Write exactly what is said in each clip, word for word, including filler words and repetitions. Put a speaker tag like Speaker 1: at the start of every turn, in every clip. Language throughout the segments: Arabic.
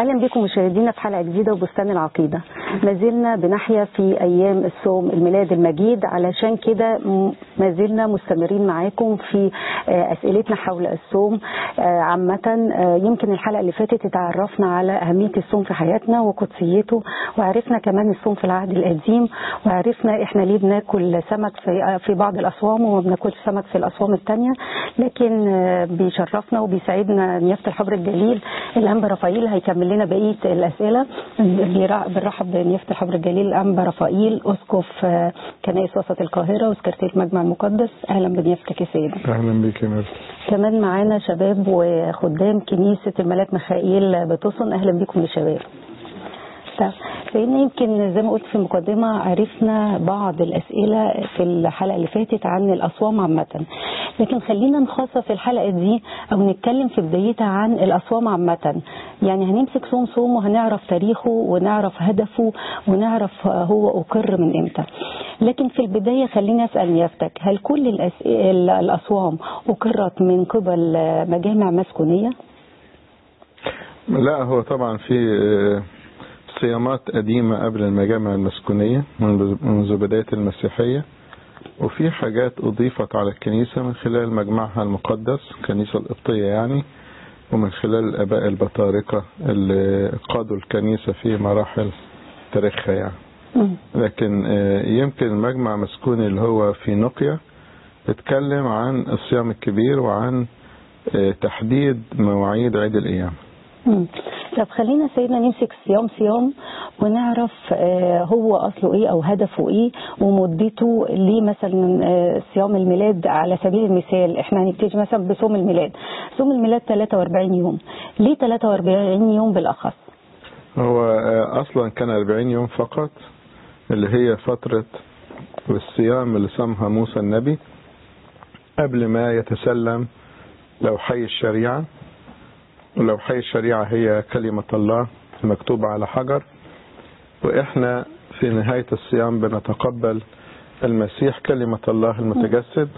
Speaker 1: اهلا بكم مشاهدينا في حلقه جديده وبستان العقيده. ما زلنا بنحيا في ايام الصوم الميلاد المجيد، علشان كده ما زلنا مستمرين معاكم في اسئلتنا حول الصوم عامه. يمكن الحلقه اللي فاتت اتعرفنا على اهميه الصوم في حياتنا وقدسيته، وعرفنا كمان الصوم في العهد القديم، وعرفنا احنا ليه بناكل سمك في في بعض الاصوام وما بناكلش سمك في الاصوام الثانيه. لكن بيشرفنا وبيساعدنا نيافه الحبر الجليل الانبا رفائيل هيكمل لنا بقيه الاسئله. بنرحب بنيافه الحبر الجليل الانبا رفائيل اسقف كنائس وسط القاهره وسكرتير المجمع المقدس. اهلا بنيافتك يا سيدي.
Speaker 2: اهلا بيك يا مرسي.
Speaker 1: كمان معانا شباب وخدام كنيسه الملاك ميخائيل بتصن. اهلا بكم يا شباب. سيدنا يمكن زي ما قلت في المقدمة عرفنا بعض الأسئلة في الحلقة اللي فاتت عن الأصوام عامة، لكن خلينا نخصص الحلقة دي أو نتكلم في بدايتها عن الأصوام عامة. يعني هنمسك صوم صوم وهنعرف تاريخه ونعرف هدفه ونعرف هو أقر من إمتى. لكن في البداية خلينا أسأل نيافتك، هل كل الأصوام أقرت من قبل مجامع مسكونية؟
Speaker 2: لا، هو طبعا في صيامات قديمة قبل المجامع المسكونية منذ بداية المسيحية، وفي حاجات أضيفت على الكنيسة من خلال مجمعها المقدس الكنيسة القبطية يعني، ومن خلال الآباء البطاركة اللي قادوا الكنيسة في مراحل تاريخها يعني. لكن يمكن المجمع المسكوني اللي هو في نقيا اتكلم عن الصيام الكبير وعن تحديد مواعيد عيد الأيام.
Speaker 1: مم. طب خلينا سيدنا نمسك صيام صيام ونعرف آه هو أصله إيه أو هدفه إيه ومدته. ليه مثلا آه صيام الميلاد على سبيل المثال احنا هنبتدي مثلا بصوم الميلاد. صوم الميلاد ثلاثة وأربعين يوم، ليه ثلاثة وأربعين يوم بالأخص؟
Speaker 2: هو آه أصلا كان أربعين يوم فقط، اللي هي فترة الصيام اللي صامها موسى النبي قبل ما يتسلم لوحي الشريعة. ولو حي الشريعة هي كلمة الله المكتوبة على حجر، وإحنا في نهاية الصيام بنتقبل المسيح كلمة الله المتجسد،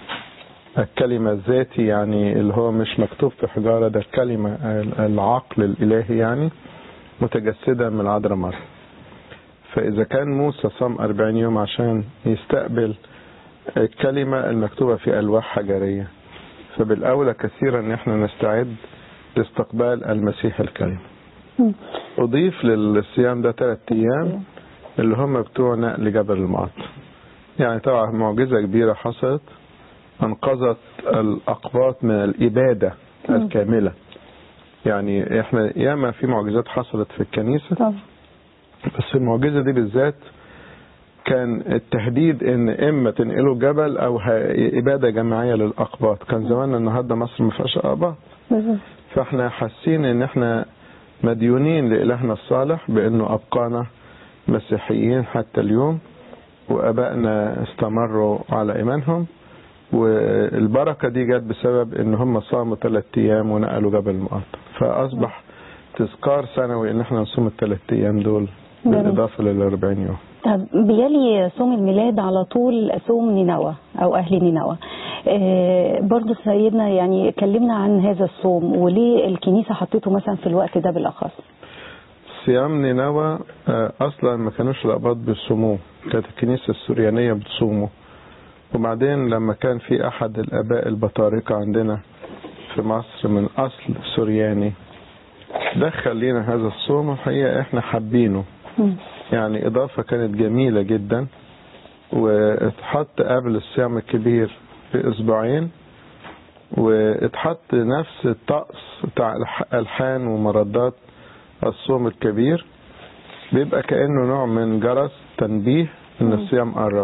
Speaker 2: الكلمة الذاتي يعني اللي هو مش مكتوب في حجارة، ده الكلمة العقل الإلهي يعني متجسدة من العذراء مريم. فإذا كان موسى صام أربعين يوم عشان يستقبل الكلمة المكتوبة في ألواح حجرية، فبالأولى كثيرا إن إحنا نستعد لاستقبال المسيح الكريم. أضيف للصيام ده ثلاث أيام اللي هم بتوع نقل جبل المقط. يعني طبعا معجزة كبيرة حصلت، أنقذت الأقباط من الإبادة الكاملة. يعني إحنا ياما في معجزات حصلت في الكنيسة، بس المعجزة دي بالذات كان التهديد إن إما تنقلوا جبل أو إبادة جماعية للأقباط. كان زمان النهاردة مصر ما فيهاش أقباط، فاحنا حاسين ان احنا مديونين لإلهنا الصالح بانه ابقانا مسيحيين حتى اليوم، وابائنا استمروا على ايمانهم، والبركة دي جت بسبب ان هم صاموا ثلاث ايام ونقلوا جبل المقط. فاصبح تذكار سنوي ان احنا نصوم الثلاث ايام دول بالاضافة للأربعين يوم.
Speaker 1: طب بيلي صوم الميلاد على طول صوم نينوى او اهل نينوى. آه برضو سيدنا يعني كلمنا عن هذا الصوم وليه الكنيسة حطيته مثلا في الوقت ده بالأخص.
Speaker 2: صيام نينوى آه أصلا ما كانوش الأقباط بيصوموه، كانت الكنيسة السوريانية بتصومه. وبعدين لما كان في أحد الآباء البطاركة عندنا في مصر من أصل سورياني دخل لنا هذا الصوم، والحقيقة إحنا حابينه. يعني إضافة كانت جميلة جدا، واتحط قبل الصيام الكبير بأسبوعين، واتحط نفس الطقس بتاع ألحان ومردات الصوم الكبير، بيبقى كأنه نوع من جرس تنبيه ان الصيام قرب.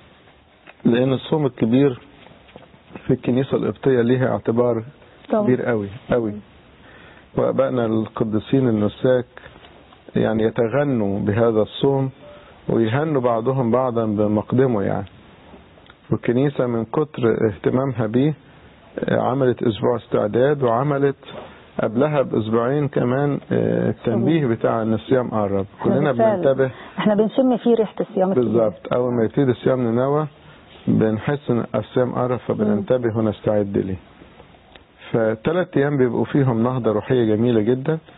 Speaker 2: لأن الصوم الكبير في الكنيسة القبطية ليها اعتبار كبير قوي قوي، وأبائنا القديسين النساك يعني يتغنوا بهذا الصوم ويهنوا بعضهم بعضا بمقدمه يعني. والكنيسة من كتر اهتمامها به عملت اسبوع استعداد، وعملت قبلها باسبوعين كمان التنبيه بتاع ان الصيام قرب. كلنا بننتبه،
Speaker 1: احنا بنشم فيه ريحة الصيام
Speaker 2: بالظبط. اول ما يبتدي الصيام نينوى بنحس ان الصيام قرب، فبننتبه ونستعد ليه. فثلاث ايام بيبقوا فيهم نهضة روحية جميلة جدا.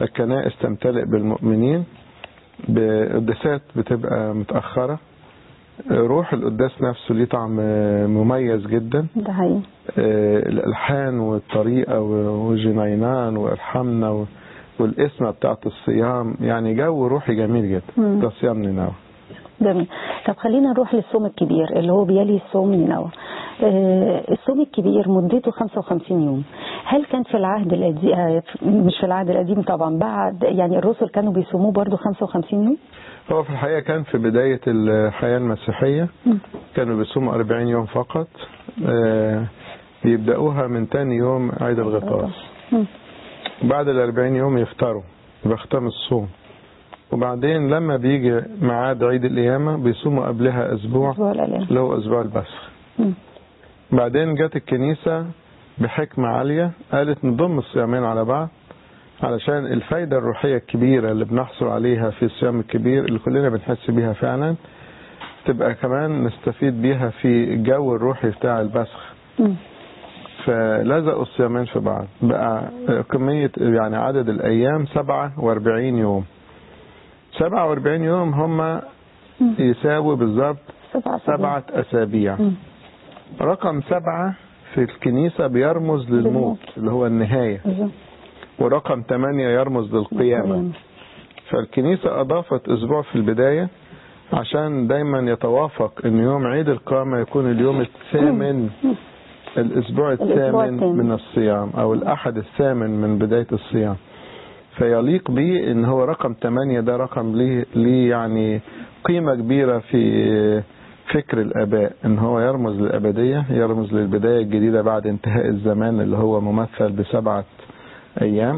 Speaker 2: الكنائس تمتلئ بالمؤمنين، بقداسات بتبقى متأخرة، روح القداس نفسه ليه طعم مميز جدا.
Speaker 1: ده حقيقي.
Speaker 2: الألحان والطريقة والجنينان وإرحمنا والاسمة بتاعت الصيام، يعني جو روحي جميل جدا. ده صيام نينوى.
Speaker 1: جميل. طب خلينا نروح للصوم الكبير اللي هو بيلي صوم نينوى. الصوم الكبير مدته خمسة وخمسين يوم. هل كان في العهد القديم، مش في العهد القديم طبعا، بعد يعني الرسل كانوا بيصوموه برضو خمسة وخمسين يوم؟
Speaker 2: هو في الحقيقة كان في بداية الحياة المسيحية كانوا بيصوموا أربعين يوم فقط، بيبدأوها من تاني يوم عيد الغطاس. بعد الأربعين يوم يفطروا، بيختم الصوم، وبعدين لما بيجي ميعاد عيد القيامة بيصوموا قبلها أسبوع اللي هو أسبوع البسخ. بعدين جت الكنيسة بحكمة عالية قالت نضم الصيامين على بعض علشان الفايدة الروحية الكبيرة اللي بنحصل عليها في الصيام الكبير اللي كلنا بنحس بيها فعلا تبقى كمان نستفيد بيها في الجو الروحي بتاع البسخ. فلزقوا الصيامين في بعض، بقى كمية يعني عدد الأيام سبعة واربعين يوم. سبعة واربعين يوم هم يساوي بالضبط سبعة أسابيع. رقم سبعة في الكنيسة بيرمز للموت اللي هو النهاية، ورقم ثمانية يرمز للقيامة. فالكنيسة أضافت أسبوع في البداية عشان دايما يتوافق أن يوم عيد القيامة يكون اليوم الثامن، الأسبوع الثامن من الصيام أو الأحد الثامن من بداية الصيام. فيليق به أن هو رقم ثمانية، ده رقم ليه, ليه يعني قيمة كبيرة في فكر الآباء، أن هو يرمز للأبدية، يرمز للبداية الجديدة بعد انتهاء الزمان اللي هو ممثل بسبعة أيام،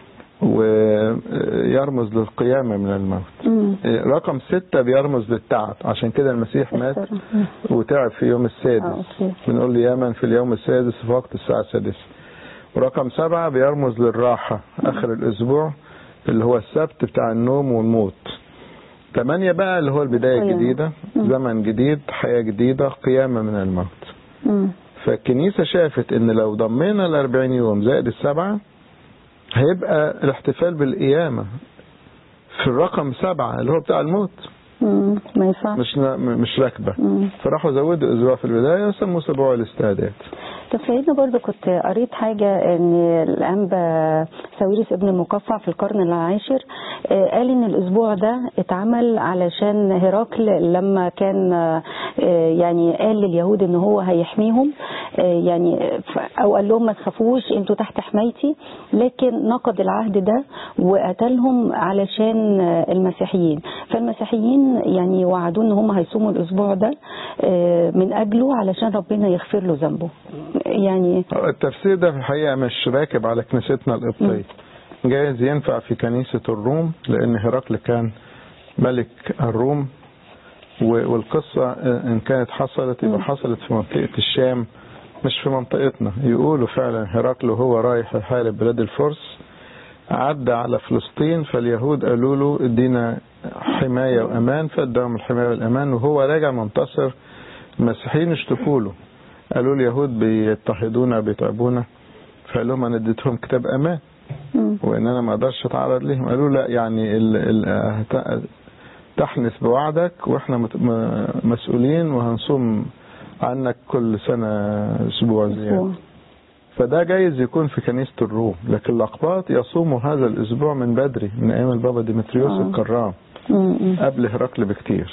Speaker 2: ويرمز للقيامة من الموت. رقم ستة بيرمز للتعب، عشان كده المسيح مات وتعب في يوم السادس، بنقول له يمن في اليوم السادس في وقت الساعة السادسة. ورقم سبعة بيرمز للراحة آخر الأسبوع اللي هو السبت بتاع النوم والموت. ثمانية بقى اللي هو البداية الجديدة، زمن جديد، حياة جديدة، قيامة من الموت. فالكنيسة شافت ان لو ضمينا الأربعين يوم زائد السبعة هيبقى الاحتفال بالقيامة في الرقم سبعة اللي هو بتاع الموت.
Speaker 1: ما ينفعش،
Speaker 2: مش مش راكبة. فراحوا زودوا اسبوع في البداية وسموه اسبوع الاستعداد.
Speaker 1: طب سيدنا برضو كنت قريت حاجة ان الانبا ساويرس ابن المقفع في القرن العاشر قال ان الاسبوع ده اتعمل علشان هرقل لما كان يعني قال لليهود ان هو هيحميهم، يعني او قال لهم ما تخافوش انتوا تحت حمايتي، لكن نقض العهد ده وقتلهم علشان المسيحيين. فالمسيحيين يعني وعدوا ان هم هيصوموا الاسبوع ده من اجله علشان ربنا يغفر له ذنبه. يعني
Speaker 2: التفسير ده في الحقيقة مش راكب على كنيستنا القبطية، جايز ينفع في كنيسة الروم لأن هرقل كان ملك الروم، والقصة إن كانت حصلت يبقى حصلت في منطقة الشام مش في منطقتنا. يقولوا فعلا هرقل وهو رايح يحارب بلاد الفرس عدى على فلسطين، فاليهود قالوا له ادينا حماية وأمان، فادهم الحماية والأمان، وهو راجع منتصر. المسيحيين اشتكوا له، قالوا اليهود بيضطهدونا بيتعبونا، فقال لهم انا اديتهم كتاب امان وان انا ما اقدرش اتعرض لهم. قالوا لا يعني ال ال تحنث بوعدك واحنا مسؤولين وهنصوم عنك كل سنة اسبوع زيادة. فده جايز يكون في كنيسة الروم، لكن الاقباط يصوموا هذا الاسبوع من بدري من ايام البابا ديمتريوس الكرام قبل هرقل بكتير.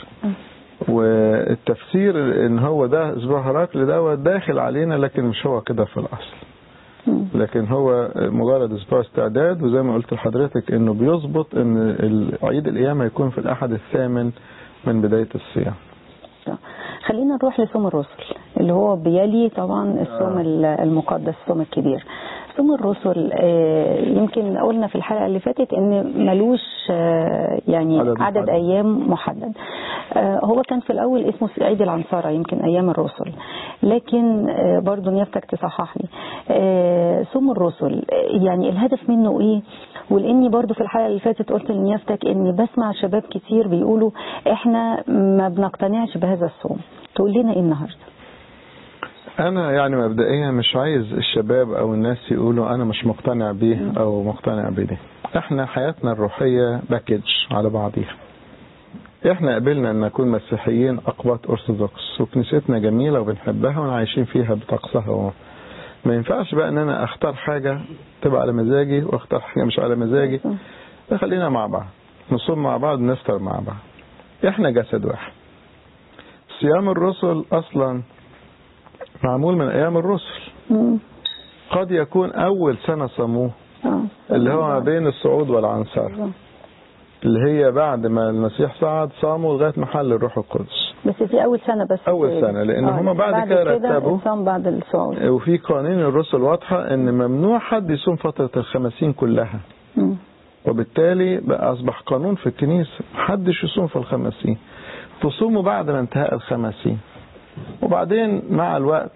Speaker 2: والتفسير ان هو ده اسبوع هرقل ده داخل علينا، لكن مش هو كده في الاصل، لكن هو مجرد اسبوع استعداد. وزي ما قلت لحضرتك انه بيظبط ان عيد القيامة يكون في الاحد الثامن من بداية الصيام.
Speaker 1: خلينا نروح لصوم الرسل اللي هو بيلي طبعا الصوم المقدس، الصوم الكبير. صوم الرسل يمكن قلنا في الحلقة اللي فاتت ان ملوش يعني عدد, عدد ايام محدد. هو كان في الاول اسمه عيد العنصرة يمكن ايام الرسل، لكن برضو نيافتك تصحح لي صوم الرسل يعني الهدف منه ايه؟ ولاني برضو في الحلقة اللي فاتت قلت لنيافتك اني بسمع شباب كتير بيقولوا احنا ما بنقتنعش بهذا الصوم، تقول لنا ايه النهاردة؟
Speaker 2: انا يعني مبدئيا مش عايز الشباب او الناس يقولوا انا مش مقتنع بيه او مقتنع بده. احنا حياتنا الروحية باكج على بعضيها. احنا قبلنا ان نكون مسيحيين اقباط ارثوذكس، وكنيستنا جميلة وبنحبها وعايشين فيها بطقسها. ما ينفعش بقى ان انا اختار حاجة تبقى على مزاجي واختار حاجة مش على مزاجي. خلينا مع بعض، نصوم مع بعض، نفطر مع بعض. احنا جسد واحد. صيام الرسل اصلا معمول من ايام الرسل. قد يكون اول سنة صاموه اللي هو ما بين الصعود والعنصر، اللي هي بعد ما المسيح صعد صاموا لغاية محل الروح القدس.
Speaker 1: بس في أول سنة بس
Speaker 2: أول سنة لأن آه هم بعد, بعد كده رتبوا
Speaker 1: صام بعد الصعود.
Speaker 2: وفي قوانين الرسل واضحة إن ممنوع حد يصوم فترة الخمسين كلها. م. وبالتالي بقى أصبح قانون في الكنيسة محدش يصوم في الخمسين، تصوموا بعد ما انتهاء الخمسين. وبعدين مع الوقت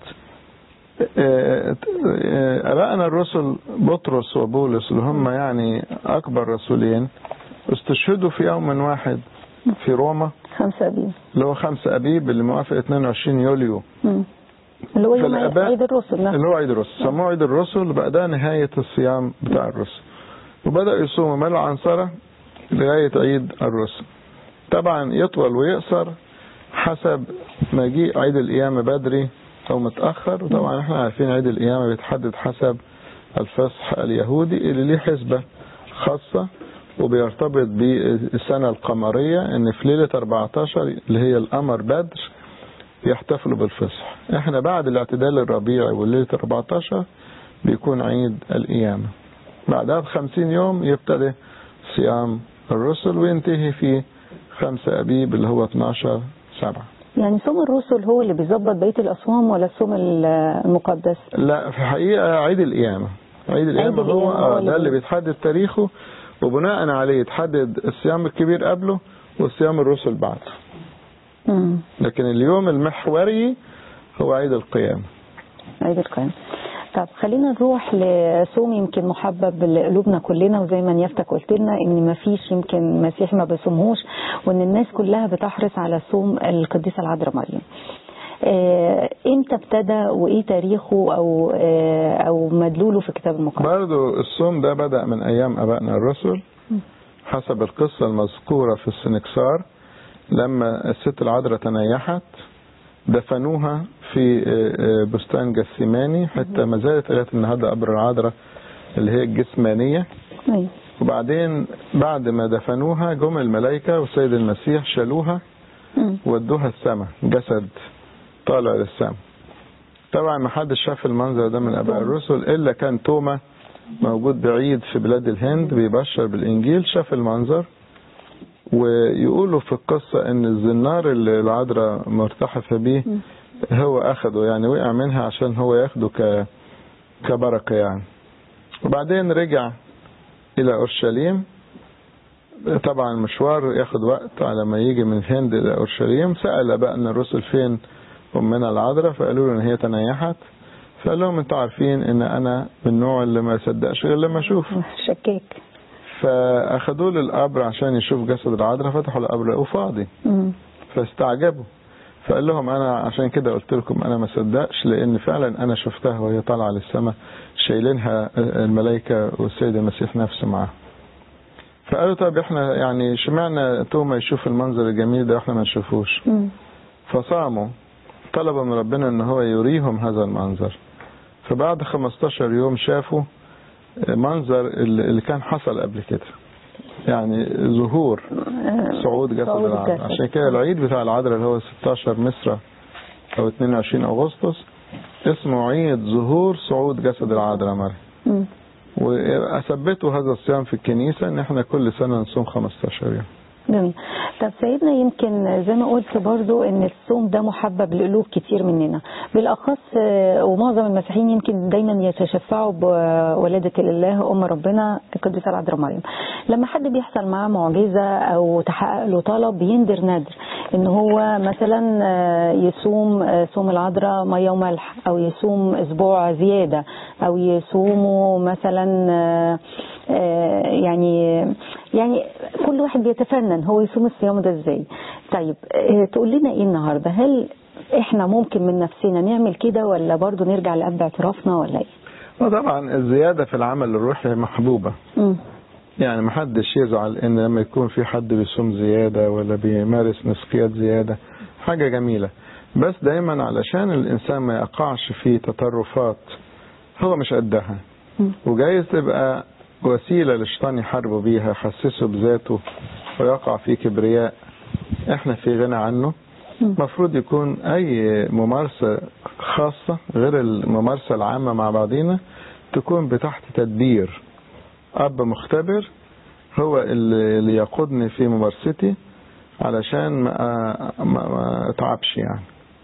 Speaker 2: أبائنا الرسل بطرس وبولس اللي هم يعني أكبر رسولين استشهدوا في يوم واحد في روما،
Speaker 1: خمسة أبيب،
Speaker 2: اللي هو خمسة أبيب اللي موافق اثنين وعشرين يوليو،
Speaker 1: م. اللي هو يوم عيد الرسل،
Speaker 2: اللي هو عيد الرسل. سموه عيد الرسل، بقى ده نهاية الصيام بتاع الرسل. وبدأ يصوموا ملء عنصرة لغاية عيد الرسل. طبعا يطول ويقصر حسب مجيء عيد القيامة بدري أو متأخر. وطبعا احنا عارفين عيد القيامة بيتحدد حسب الفصح اليهودي اللي ليه حسبة خاصة وبيرتبط بالسنة القمرية، ان في ليلة أربعتاشر اللي هي القمر بدر يحتفلوا بالفصح. احنا بعد الاعتدال الربيعي والليلة أربعتاشر بيكون عيد القيامة. بعدها بخمسين يوم يبتدي صيام الرسل وينتهي في خمسة أبيب اللي هو اتناشر سبعة.
Speaker 1: يعني صوم الرسل هو اللي بيظبط بقية الأصوام ولا الصوم المقدس؟
Speaker 2: لا، في حقيقة عيد القيامة. عيد القيامة هو, هو ده اللي بيتحدد تاريخه، وبناء عليه يتحدد الصيام الكبير قبله والصيام الرسل بعده. مم. لكن اليوم المحوري هو عيد القيامة.
Speaker 1: عيد القيامة. طب خلينا نروح لصوم يمكن محبب لقلوبنا كلنا، وزي ما نيافتك قلت لنا ان ما فيش يمكن مسيح ما بيصومهوش، وان الناس كلها بتحرص على صوم القديسة العذراء مريم. امتى ابتدى وايه تاريخه او او مدلوله في الكتاب المقدس؟
Speaker 2: برضه الصوم ده بدأ من ايام ابائنا الرسل حسب القصة المذكورة في السنكسار. لما الست العذراء تنيحت دفنوها في بستان جثماني، حتى ما زالت لغايه النهارده قبر العذراء اللي هي الجسمانية. وبعدين بعد ما دفنوها جم الملائكة والسيد المسيح شالوها ودوها السماء، جسد طالع للسماء. طبعا ما حدش شاف المنظر ده من اباء الرسل الا كان توما موجود بعيد في بلاد الهند بيبشر بالانجيل، شاف المنظر. ويقولوا في القصة ان الزنار اللي العذراء مرتحفة بيه هو اخده، يعني وقع منها عشان هو ياخده ك كبركة يعني. وبعدين رجع الى اورشليم. طبعا مشوار ياخد وقت على ما يجي من الهند الى اورشليم. سأل ابائنا الرسل فين امنا العذراء، فقالوا له ان هي تنيحت. فقال لهم انتوا عارفين ان انا من النوع اللي ما يصدقش غير لما اشوف،
Speaker 1: شكيك.
Speaker 2: فاخدوه للقبر عشان يشوف جسد العذراء، فتحوا القبر لقوه فاضي، فاستعجبوا. فقال لهم انا عشان كده قلت لكم انا ما صدقش، لان فعلا انا شفتها وهي طالعه للسماء شايلينها الملائكه والسيد المسيح نفسه معاها. فقالوا طب احنا يعني اشمعنى توما يشوف المنظر الجميل ده واحنا ما نشوفوش؟ فصاموا طلبوا من ربنا ان هو يريهم هذا المنظر. فبعد خمستاشر يوم شافوا منظر اللي كان حصل قبل كده، يعني ظهور صعود جسد العذراء. عشان كده العيد بتاع العذراء اللي هو ستاشر مصر او اتنين وعشرين اغسطس اسمه عيد ظهور صعود جسد العذراء مريم. واثبتوا هذا الصيام في الكنيسة ان احنا كل سنة نصوم خمستاشر يوم.
Speaker 1: جميل. طب سيدنا يمكن زي ما قلت برضو ان الصوم ده محبب لقلوب كتير مننا، بالاخص ومعظم المسيحيين يمكن دايما يتشفعوا بولادة الاله ام ربنا القديسة العذراء مريم. لما حد بيحصل معاه معجزة او تحقق له طلب بيندر نادر ان هو مثلا يصوم صوم العذراء ميه وملح، او يصوم اسبوع زيادة، او يصوموا مثلا يعني يعني كل واحد بيتفنن هو يصوم الصيام ده ازاي. طيب تقول لنا ايه النهارده؟ هل احنا ممكن من نفسنا نعمل كده ولا برضو نرجع لأب اعترافنا ولا ايه؟
Speaker 2: طبعا الزيادة في العمل الروحي محبوبة. م. يعني محدش يزعل ان لما يكون في حد بيصوم زيادة ولا بيمارس نسكيات زيادة، حاجة جميلة، بس دايما علشان الانسان ما يقعش في تطرفات هو مش قدها، وجايز تبقى وسيلة للشيطان يحاربه بيها، يحسسه بذاته ويقع في كبرياء احنا في غنى عنه. مفروض يكون اي ممارسة خاصة غير الممارسة العامة مع بعضينا تكون بتحت تدبير اب مختبر هو اللي يقودني في ممارستي علشان ما ما اتعبش. يعني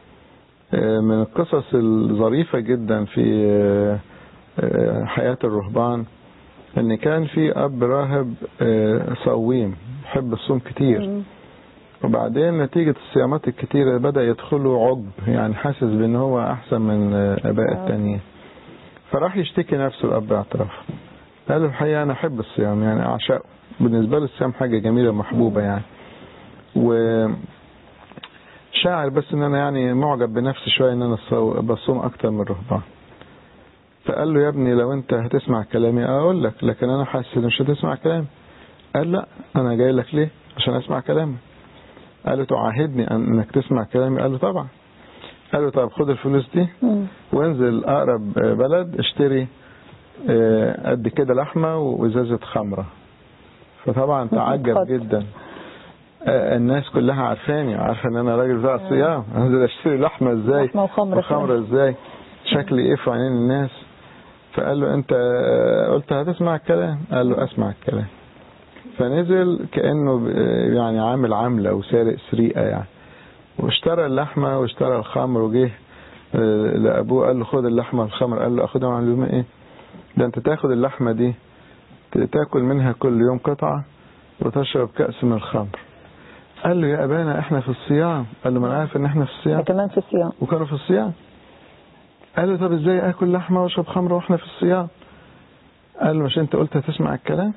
Speaker 2: من القصص الظريفة جدا في حياة الرهبان ان كان في اب راهب صويم يحب الصوم كتير، وبعدين نتيجة الصيامات الكتيرة بدأ يدخله عجب، يعني حاسس بان هو احسن من اباء التانيين، فراح يشتكي نفسه الاب اعتراف، قال له الحقيقة انا احب الصيام، يعني اعشقه، بالنسبة لي الصيام حاجة جميلة محبوبة يعني، وشاعر بس ان انا يعني معجب بنفسي شوية ان انا بصوم اكتر من الرهبان. فقال له يا ابني لو انت هتسمع كلامي اقول لك، لكن انا حاسس مش هتسمع كلامي. قال لا انا جاي لك ليه؟ عشان اسمع كلامك. قال له تعاهدني انك تسمع كلامي؟ قال له طبعا. قال له طب خد الفلوس دي وانزل اقرب بلد اشتري قد كده لحمة وازازة خمرة. فطبعا تعجب جدا، الناس كلها عارفاني، عارفه ان انا راجل بتاع صيام، انزل اشتري لحمه ازاي
Speaker 1: لحمه وخمره
Speaker 2: وخمره ازاي، شكلي ايه في عينين الناس. فقال له انت قلت هتسمع الكلام؟ قال له اسمع الكلام. فنزل كانه يعني عامل عمله وسارق سرقه يعني، واشترى اللحمه واشترى الخمر، وجه لابوه قال له خد اللحمه والخمر. قال له اخدهم على اليوم ايه؟ ده انت تاخد اللحمه دي تاكل منها كل يوم قطعه وتشرب كأس من الخمر. قال له يا أبانا احنا في الصيام. قال له ما انا عارف ان احنا في الصيام،
Speaker 1: كمان في الصيام،
Speaker 2: وكانوا في الصيام. قال له طب ازاي اكل لحمه واشرب خمره واحنا في الصيام؟ قال له مش انت قلت هتسمع الكلام؟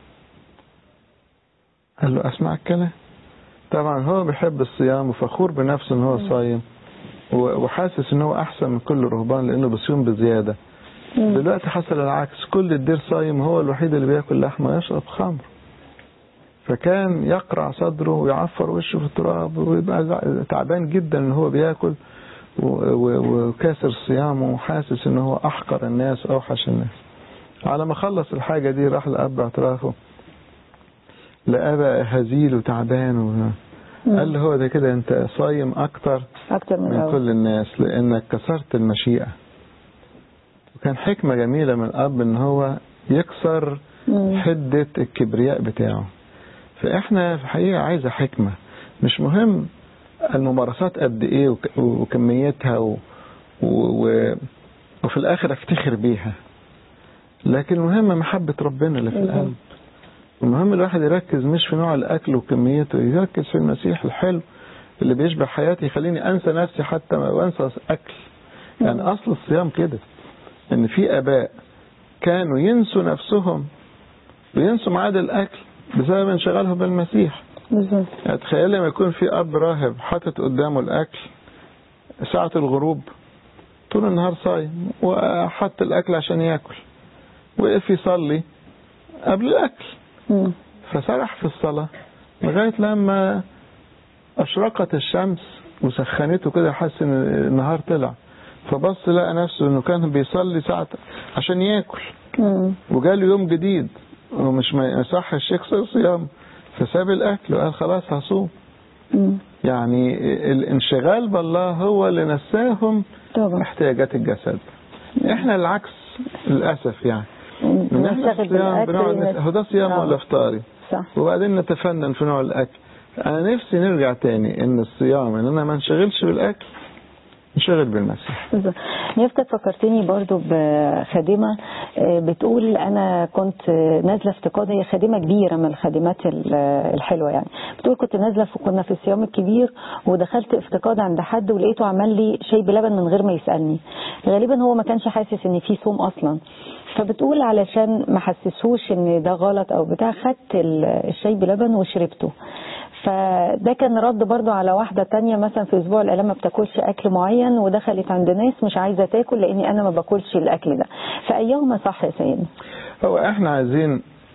Speaker 2: قال له اسمع الكلام. طبعا هو بيحب الصيام وفخور بنفسه ان هو صايم، وحاسس ان هو احسن من كل الرهبان لانه بيصوم بزياده. دلوقتي حصل العكس، كل الدير صايم هو الوحيد اللي بياكل لحمه ويشرب خمر. فكان يقرع صدره ويعفر وشه في التراب ويبقى تعبان جدا ان هو بياكل وكاسر صيامه وحاسس ان هو احقر الناس واوحش الناس. على ما خلص الحاجة دي راح لأب اعترافه، لأبا هزيل وتعبان، قال له هو ده كده انت صايم اكتر, أكتر من, من كل الناس لانك كسرت المشيئة. وكان حكمة جميلة من الاب ان هو يكسر حدة الكبرياء بتاعه. فاحنا في الحقيقة عايزة حكمة، مش مهم الممارسات قد ايه وكميتها و... و... وفي الاخر افتخر بيها، لكن المهم محبة ربنا اللي في القلب. المهم الواحد يركز مش في نوع الاكل وكميته، يركز في المسيح الحلو اللي بيشبع حياتي، يخليني انسى نفسي حتى ما وانسى اكل. يعني اصل الصيام كده، ان في اباء كانوا ينسوا نفسهم وينسوا ميعاد الاكل بسبب انشغالهم بالمسيح. بالظبط. يعني تخيل لما يكون في اب راهب حاطط قدامه الاكل ساعة الغروب، طول النهار صايم وحط الاكل عشان ياكل، وقف يصلي قبل الاكل م. فسرح في الصلاة لغاية لما اشرقت الشمس وسخنته كده، حس ان النهار طلع، فبص لقى نفسه انه كان بيصلي ساعة عشان ياكل م. وجاله يوم جديد ومش ما يصحش يكسر صيام، فساب الاكل وقال خلاص هصوم. يعني الانشغال بالله هو اللي نساهم طبعا احتياجات الجسد. احنا العكس للاسف، يعني من احنا في الصيام بنقعد هو ده صيام ولا افطاري، وبعدين نتفنن في نوع الاكل. انا نفسي نرجع تاني ان الصيام ان انا ما انشغلش بالاكل، انشغل بالمسيح.
Speaker 1: نفتك فكرتني برضو بخادمة بتقول أنا كنت نازلة افتقاد، هي خادمة كبيرة من الخادمات الحلوة يعني، بتقول كنت نازلة كنا في الصيام الكبير ودخلت افتقاد عند حد ولقيته عمل لي شاي بلبن من غير ما يسألني، غالبا هو ما كانش حاسس ان في صوم أصلا، فبتقول علشان ما حسسهوش ان ده غلط او بتاع خدت الشاي بلبن وشربته. فده كان رد برضو على واحدة تانية مثلا في اسبوع الالام ما بتاكلش اكل معين ودخلت عند ناس مش عايزة تاكل لاني انا ما باكلش الاكل ده، فايهما صح يا سيدنا؟
Speaker 2: هو احنا عايزين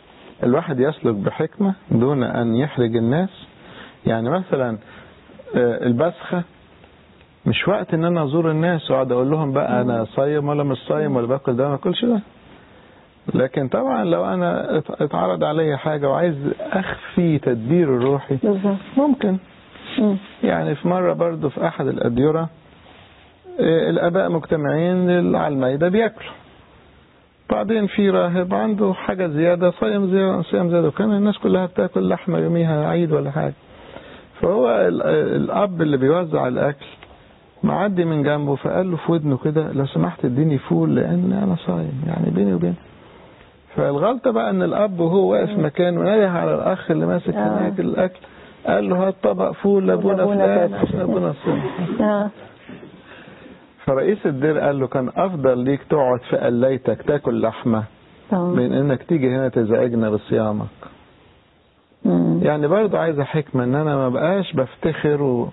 Speaker 2: الواحد يسلك بحكمة دون أن يحرج الناس. يعني مثلا البسخة مش وقت ان انا ازور الناس واقعد اقول لهم بقى انا صايم ولا مش صايم ولا باكل ده ما باكلش ده. لكن طبعا لو انا اتعرض علي حاجة وعايز اخفي تدبير الروحي ممكن. يعني في مرة برضو في احد الاديرة الاباء مجتمعين على المائدة بياكلوا، بعدين في راهب عنده حاجة زيادة صايم زيادة صيام زيادة، وكان الناس كلها بتاكل لحمة يوميها عيد ولا حاجة. فهو الاب اللي بيوزع الاكل معدي من جنبه فقال له في ودنه كده لو سمحت اديني فول لان انا صايم، يعني بيني وبينه. فالغلطة بقى ان الاب وهو واقف مكانه نده على الاخ اللي ماسك هناك الاكل، قال له هات طبق فول لابونا فلان عشان ابونا صايم. فرئيس الدير قال له كان افضل ليك تقعد في قليتك تاكل لحمة من انك تيجي هنا تزعجنا بصيامك. يعني برضه عايزة حكمة ان انا ما بقاش بفتخر و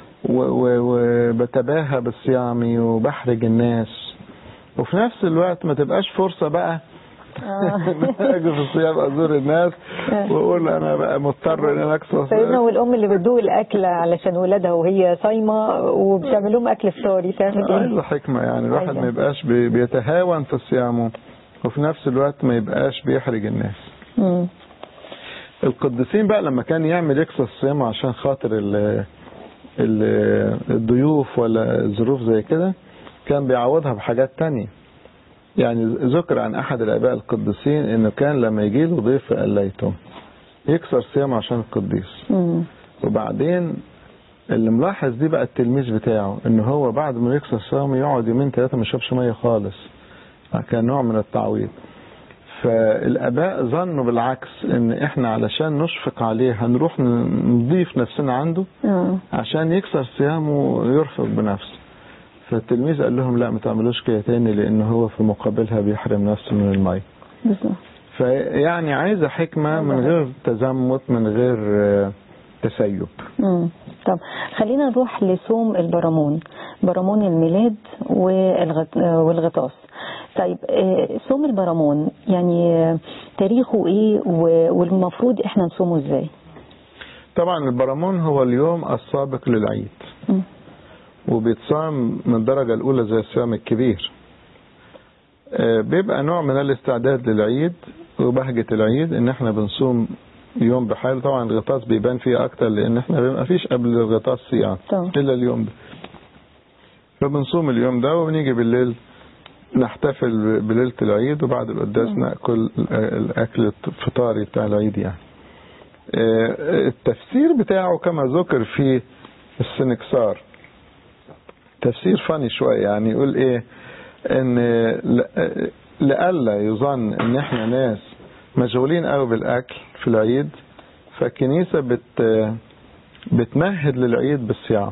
Speaker 2: وبتباهى بصيامي وبحرج الناس، وفي نفس الوقت ما تبقاش فرصة بقى اجي في الصيام ازور الناس واقول انا بقى مضطر ان انا اكسر.
Speaker 3: سيدنا والام اللي بتدوق الاكل علشان ولادها وهي صايمه وبتعمل لهم اكل فطاري تعمل ايه؟
Speaker 2: عايزة حكمة. يعني الواحد ما يبقاش بيتهاون في صيامه وفي نفس الوقت ما يبقاش بيحرج الناس. م. القديسين بقى لما كان يعمل يكسر صيامه عشان خاطر ال الضيوف ولا ظروف زي كده كان بيعوضها بحاجات تانية. يعني ذكر عن احد الاباء القديسين انه كان لما يجي له ضيف في قليته يكسر صيامه عشان القديس. وبعدين اللي ملاحظ دي بقى التلميذ بتاعه انه هو بعد ما يكسر صيامه يقعد يومين ثلاثه ما يشربش ميه خالص، كان نوع من التعويض. فالاباء ظنوا بالعكس ان احنا علشان نشفق عليه هنروح نضيف نفسنا عنده عشان يكسر صيامه ويرفق بنفسه. فالتلميذ قال لهم لا ما تعملوش كده تاني لان هو في مقابلها بيحرم نفسه من الماء. فيعني عايزة حكمة من غير تزمت من غير تسيب.
Speaker 3: امم طب خلينا نروح لصوم البرامون، برامون الميلاد والغطاس. طيب صوم البرامون يعني تاريخه ايه والمفروض احنا نصومه ازاي؟
Speaker 2: طبعا البرامون هو اليوم السابق للعيد م. وبيتصام من الدرجة الاولى زي الصيام الكبير. بيبقى نوع من الاستعداد للعيد وبهجة العيد ان احنا بنصوم يوم بحاله. طبعا الغطاس بيبان فيه اكتر لان احنا ما فيش قبل الغطاس صيام الا اليوم ده، فبنصوم اليوم ده وبنيجي بالليل نحتفل بليلة العيد وبعد القداس نأكل الأكل الفطاري بتاع العيد. يعني التفسير بتاعه كما ذكر في السنكسار تفسير فاني شوية. يعني يقول ايه ان لألا يظن ان احنا ناس مشغولين قوي بالأكل في العيد، فالكنيسة بت بتمهد للعيد بالصيام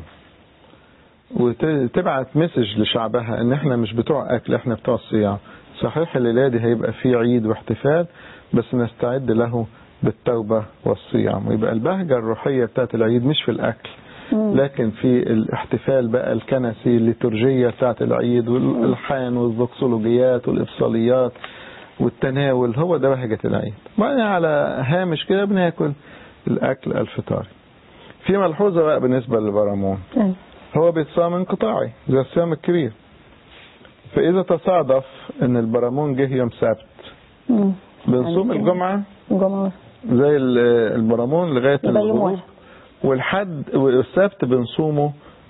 Speaker 2: وتبعت مسج لشعبها ان احنا مش بتوع اكل احنا بتوع الصيام. صحيح الليلة دي هيبقى فيه عيد واحتفال بس نستعد له بالتوبة والصيام، ويبقى البهجة الروحية بتاعت العيد مش في الاكل لكن في الاحتفال بقى الكنسي الليتورجية بتاعت العيد والالحان والزوكسولوجيات والافصاليات والتناول، هو ده بهجة العيد. وبعدين على هامش كده بناكل الاكل الفطاري. في ملحوظة بقى بالنسبة للبرامون، هو بيتصام انقطاعي زي الصيام الكبير. فإذا تصادف ان البرامون جه يوم سبت بنصوم الجمعة زي البرامون لغاية الغروب، والحد والسبت بنصومه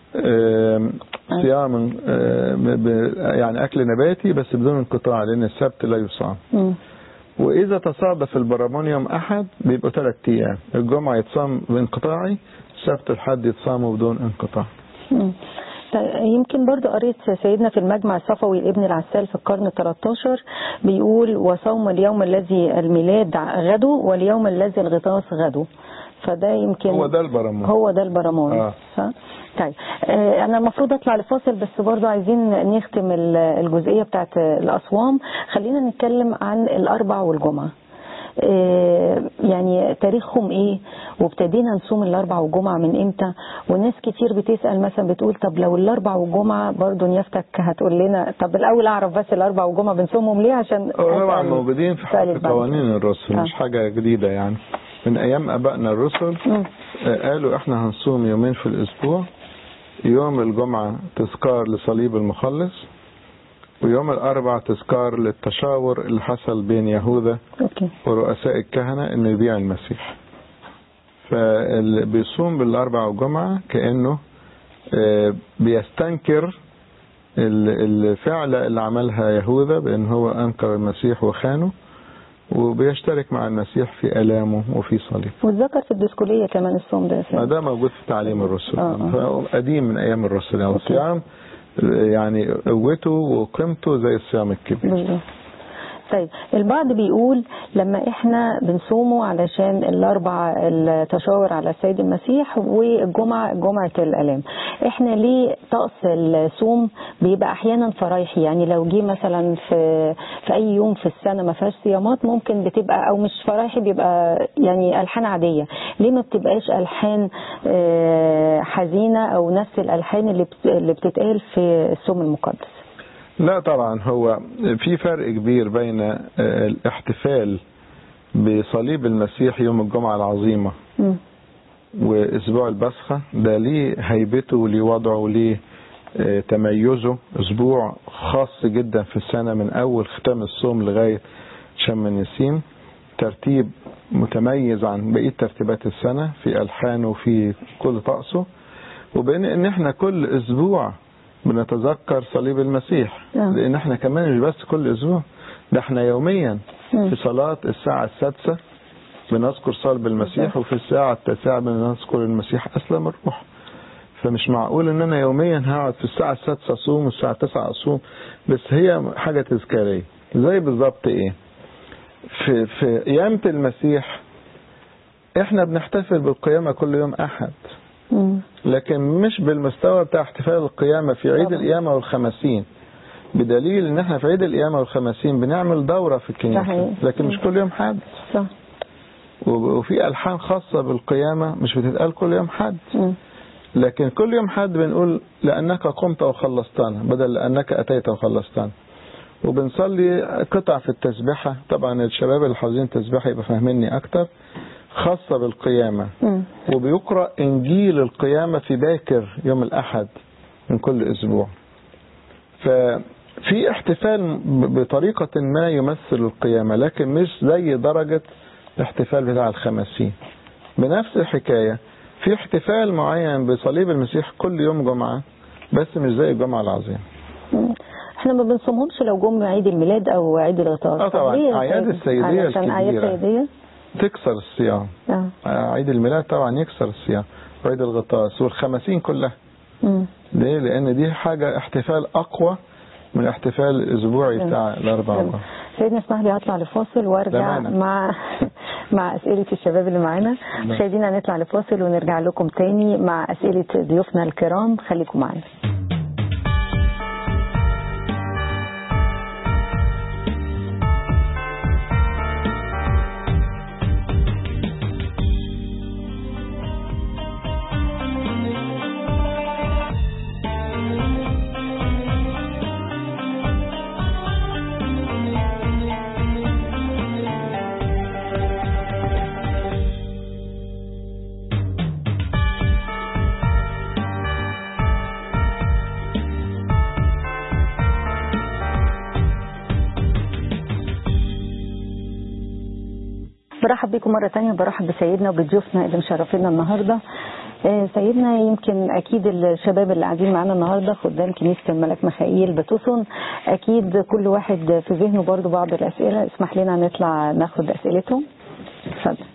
Speaker 2: صيام يعني أكل نباتي بس بدون انقطاع لأن السبت لا يصام. وإذا تصادف البرامون يوم أحد بيبقوا ثلاث أيام، الجمعة يتصام بانقطاعي، السبت الحد يتصاموا بدون انقطاع.
Speaker 3: يمكن برضو قريت سيدنا في المجمع الصفوي لابن العسال في القرن الثالث عشر بيقول وصوم اليوم الذي الميلاد غدو واليوم الذي الغطاس غدو، فده يمكن
Speaker 2: هو ده البرامون
Speaker 3: هو ده البرامون آه. طيب آه انا المفروض اطلع لفاصل بس برضو عايزين نختم الجزئية بتاعت الأصوام. خلينا نتكلم عن الأربع والجمعة. يعني تاريخهم ايه، وابتدينا نصوم الاربع والجمعه من امتى؟ والناس كتير بتسال مثلا بتقول طب لو الاربع والجمعه برضه نيافتك هتقول لنا. طب الاول اعرف بس الاربع والجمعه بنصومهم ليه؟ عشان
Speaker 2: طبعا موجودين في قوانين الرسل،
Speaker 3: آه.
Speaker 2: مش حاجه جديده يعني، من ايام ابائنا الرسل. م. قالوا احنا هنصوم يومين في الاسبوع، يوم الجمعه تذكار لصليب المخلص، ويوم الاربع تذكار للتشاور اللي حصل بين يهوذا
Speaker 3: أوكي.
Speaker 2: ورؤساء الكهنه انه يبيع المسيح. فاللي بيصوم بالاربع والجمعه كانه بيستنكر الفعل اللي عملها يهوذا بان هو انكر المسيح وخانه، وبيشترك مع المسيح في آلامه وفي صليبه.
Speaker 3: والذكر في الدسكولية كمان الصوم ده.
Speaker 2: ما ده موجود في تعليم الرسل،
Speaker 3: آه.
Speaker 2: قديم من أيام الرسل. يعني الصيام يعني قوته وقيمته زي الصيام الكبير.
Speaker 3: بالظبط. طيب البعض بيقول لما احنا بنصومه علشان الاربع التشاور على السيد المسيح والجمعه جمعه الالام، احنا ليه طقس الصوم بيبقى احيانا فرايحي؟ يعني لو جه مثلا في في اي يوم في السنه ما فيهاش صيامات ممكن بتبقى، او مش فرايحي، بيبقى يعني الحان عاديه. ليه ما بتبقاش الحان حزينه او نفس الالحان اللي اللي بتتقال في الصوم المقدس؟
Speaker 2: لا طبعا، هو في فرق كبير بين الاحتفال بصليب المسيح يوم الجمعة العظيمة م. واسبوع البسخة. ده ليه هيبته وليه وضعه وليه تميزه، اسبوع خاص جدا في السنة من اول ختام الصوم لغاية شم النسيم، ترتيب متميز عن بقية ترتيبات السنة في ألحانه وفي كل طقسه. وبين ان احنا كل اسبوع بنتذكر صليب المسيح، لان احنا كمان مش بس كل اسبوع، ده احنا يوميا في صلاة الساعة السادسة بنذكر صلب المسيح، وفي الساعة التاسعة بنذكر المسيح أسلم الروح. فمش معقول ان انا يوميا هقعد في الساعة السادسة اصوم والساعة التاسعة اصوم، بس هي حاجة تذكارية. زي بالظبط ايه، في في قيامة المسيح احنا بنحتفل بالقيامة كل يوم احد، لكن مش بالمستوى بتاع احتفال القيامة في عيد القيامة والخمسين، بدليل ان احنا في عيد القيامة والخمسين بنعمل دورة في الكنيسة، لكن مش كل يوم حد.
Speaker 3: صح.
Speaker 2: وفي ألحان خاصة بالقيامة مش بتتقال كل يوم حد، لكن كل يوم حد بنقول لأنك قمت وخلصتنا بدل لأنك أتيت وخلصتنا. وبنصلي قطع في التسبيحة، طبعا الشباب اللي حافظين التسبيحة يبقى فاهميني أكتر، خاصة بالقيامة. وبيقرأ إنجيل القيامة في باكر يوم الأحد من كل أسبوع. ففي احتفال بطريقة ما يمثل القيامة، لكن مش زي درجة الاحتفال بتاع الخمسين. بنفس الحكاية في احتفال معين بصليب المسيح كل يوم جمعة، بس مش زي الجمعة العظيمة.
Speaker 3: احنا ما بنصومهمش لو جم عيد الميلاد او عيد الغطاس.
Speaker 2: اه طبعا اعياد السيدية الكبيرة تكسر الصيام.
Speaker 3: اه.
Speaker 2: عيد الميلاد طبعا يكسر الصيام، وعيد الغطاس والخمسين كلها. مم. ليه؟ لان دي حاجة احتفال اقوى من الاحتفال الاسبوعي بتاع الاربعة.
Speaker 3: سيدنا اسمح لي اطلع لفاصل وارجع مع مع اسئله الشباب اللي معانا. مشاهدينا نطلع لفاصل ونرجع لكم تاني مع اسئله ضيوفنا الكرام، خليكم معانا. برحب بكم مرة تانية، برحب بسيدنا وبضيوفنا اللي مشرفينا النهاردة. سيدنا يمكن أكيد الشباب اللي قاعدين معانا النهاردة خدام كنيسة الملاك ميخائيل بتوسن، أكيد كل واحد في ذهنه برضو بعض الأسئلة. اسمح لنا نطلع ناخد أسئلتهم. اتفضل.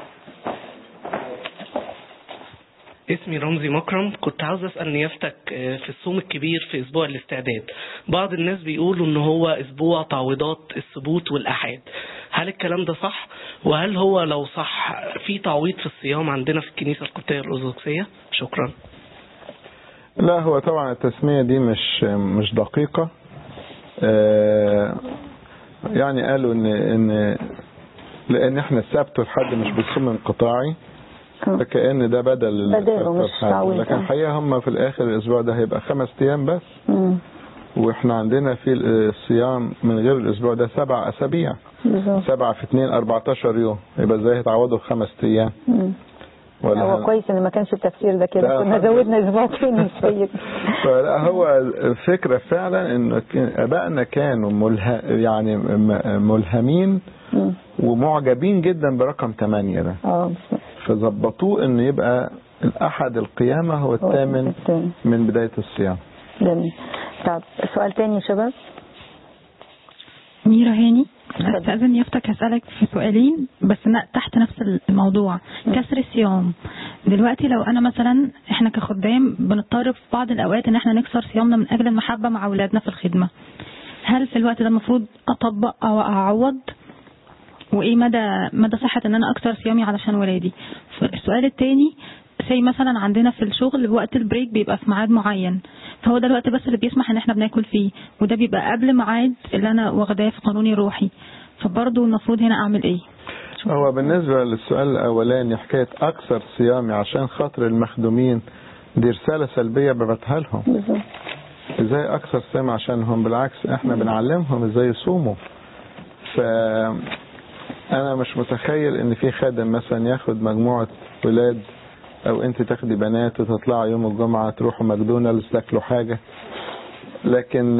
Speaker 4: اسمي رمزي مكرم. كنت عاوز أسأل نيافتك في الصوم الكبير في أسبوع الاستعداد، بعض الناس بيقولوا إن هو أسبوع تعويضات السبوت والأحاد، هل الكلام ده صح؟ وهل هو لو صح في تعويض في الصيام عندنا في الكنيسة القبطية الأرثوذكسية؟ شكرا.
Speaker 2: لا، هو طبعا التسمية دي مش مش دقيقة. يعني قالوا إن إن لان احنا السبت والحد مش بنصوم انقطاعي، فكأن ده بدل
Speaker 3: بداله مش تعويض.
Speaker 2: لكن الحقيقة هم في الاخر الاسبوع ده هيبقى خمس ايام بس.
Speaker 3: مم.
Speaker 2: واحنا عندنا في الصيام من غير الاسبوع ده سبع اسابيع،
Speaker 3: بالظبط.
Speaker 2: سبعة في اتنين اربعتاشر يوم، يبقى ازاي هيتعوضوا في خمس ايام؟
Speaker 3: مم. هو
Speaker 2: هن...
Speaker 3: كويس ان ما كانش التفسير ده كده، كنا زودنا اسبوع تاني سيد.
Speaker 2: فلا، هو الفكرة فعلا ان ابائنا كانوا مله... يعني ملهمين
Speaker 3: مم.
Speaker 2: ومعجبين جدا برقم ثمانية ده،
Speaker 3: اه
Speaker 2: فظبطوه انه يبقى الاحد القيامة هو الثامن من بداية الصيام.
Speaker 3: جميل. طب سؤال تاني يا شباب.
Speaker 5: ميرا هاني، استاذن يفتك هسألك في سؤالين بس تحت نفس الموضوع، كسر الصيام. دلوقتي لو انا مثلا، احنا كخدام بنضطر في بعض الاوقات ان احنا نكسر صيامنا من اجل المحبة مع اولادنا في الخدمة، هل في الوقت ده المفروض اطبق او اعوض؟ وايه مدى مدى صحة ان انا اكسر صيامي علشان ولادي؟ السؤال التاني، زي مثلا عندنا في الشغل وقت البريك بيبقى في ميعاد معين، فهو ده الوقت بس اللي بيسمح ان احنا بناكل فيه، وده بيبقى قبل ميعاد اللي انا واخداه في قانوني الروحي، فبرضه المفروض هنا اعمل ايه؟
Speaker 2: هو بالنسبة للسؤال الاولاني حكاية اكثر صيامي عشان خاطر المخدومين، دي رسالة سلبية ببعتها لهم. ازاي اكثر صيام عشانهم؟ بالعكس احنا بنعلمهم ازاي يصوموا. ف انا مش متخيل ان في خادم مثلا ياخد مجموعة ولاد او انت تاخدي بنات وتطلعوا يوم الجمعة تروحوا ماكدونالدز تاكلوا حاجة، لكن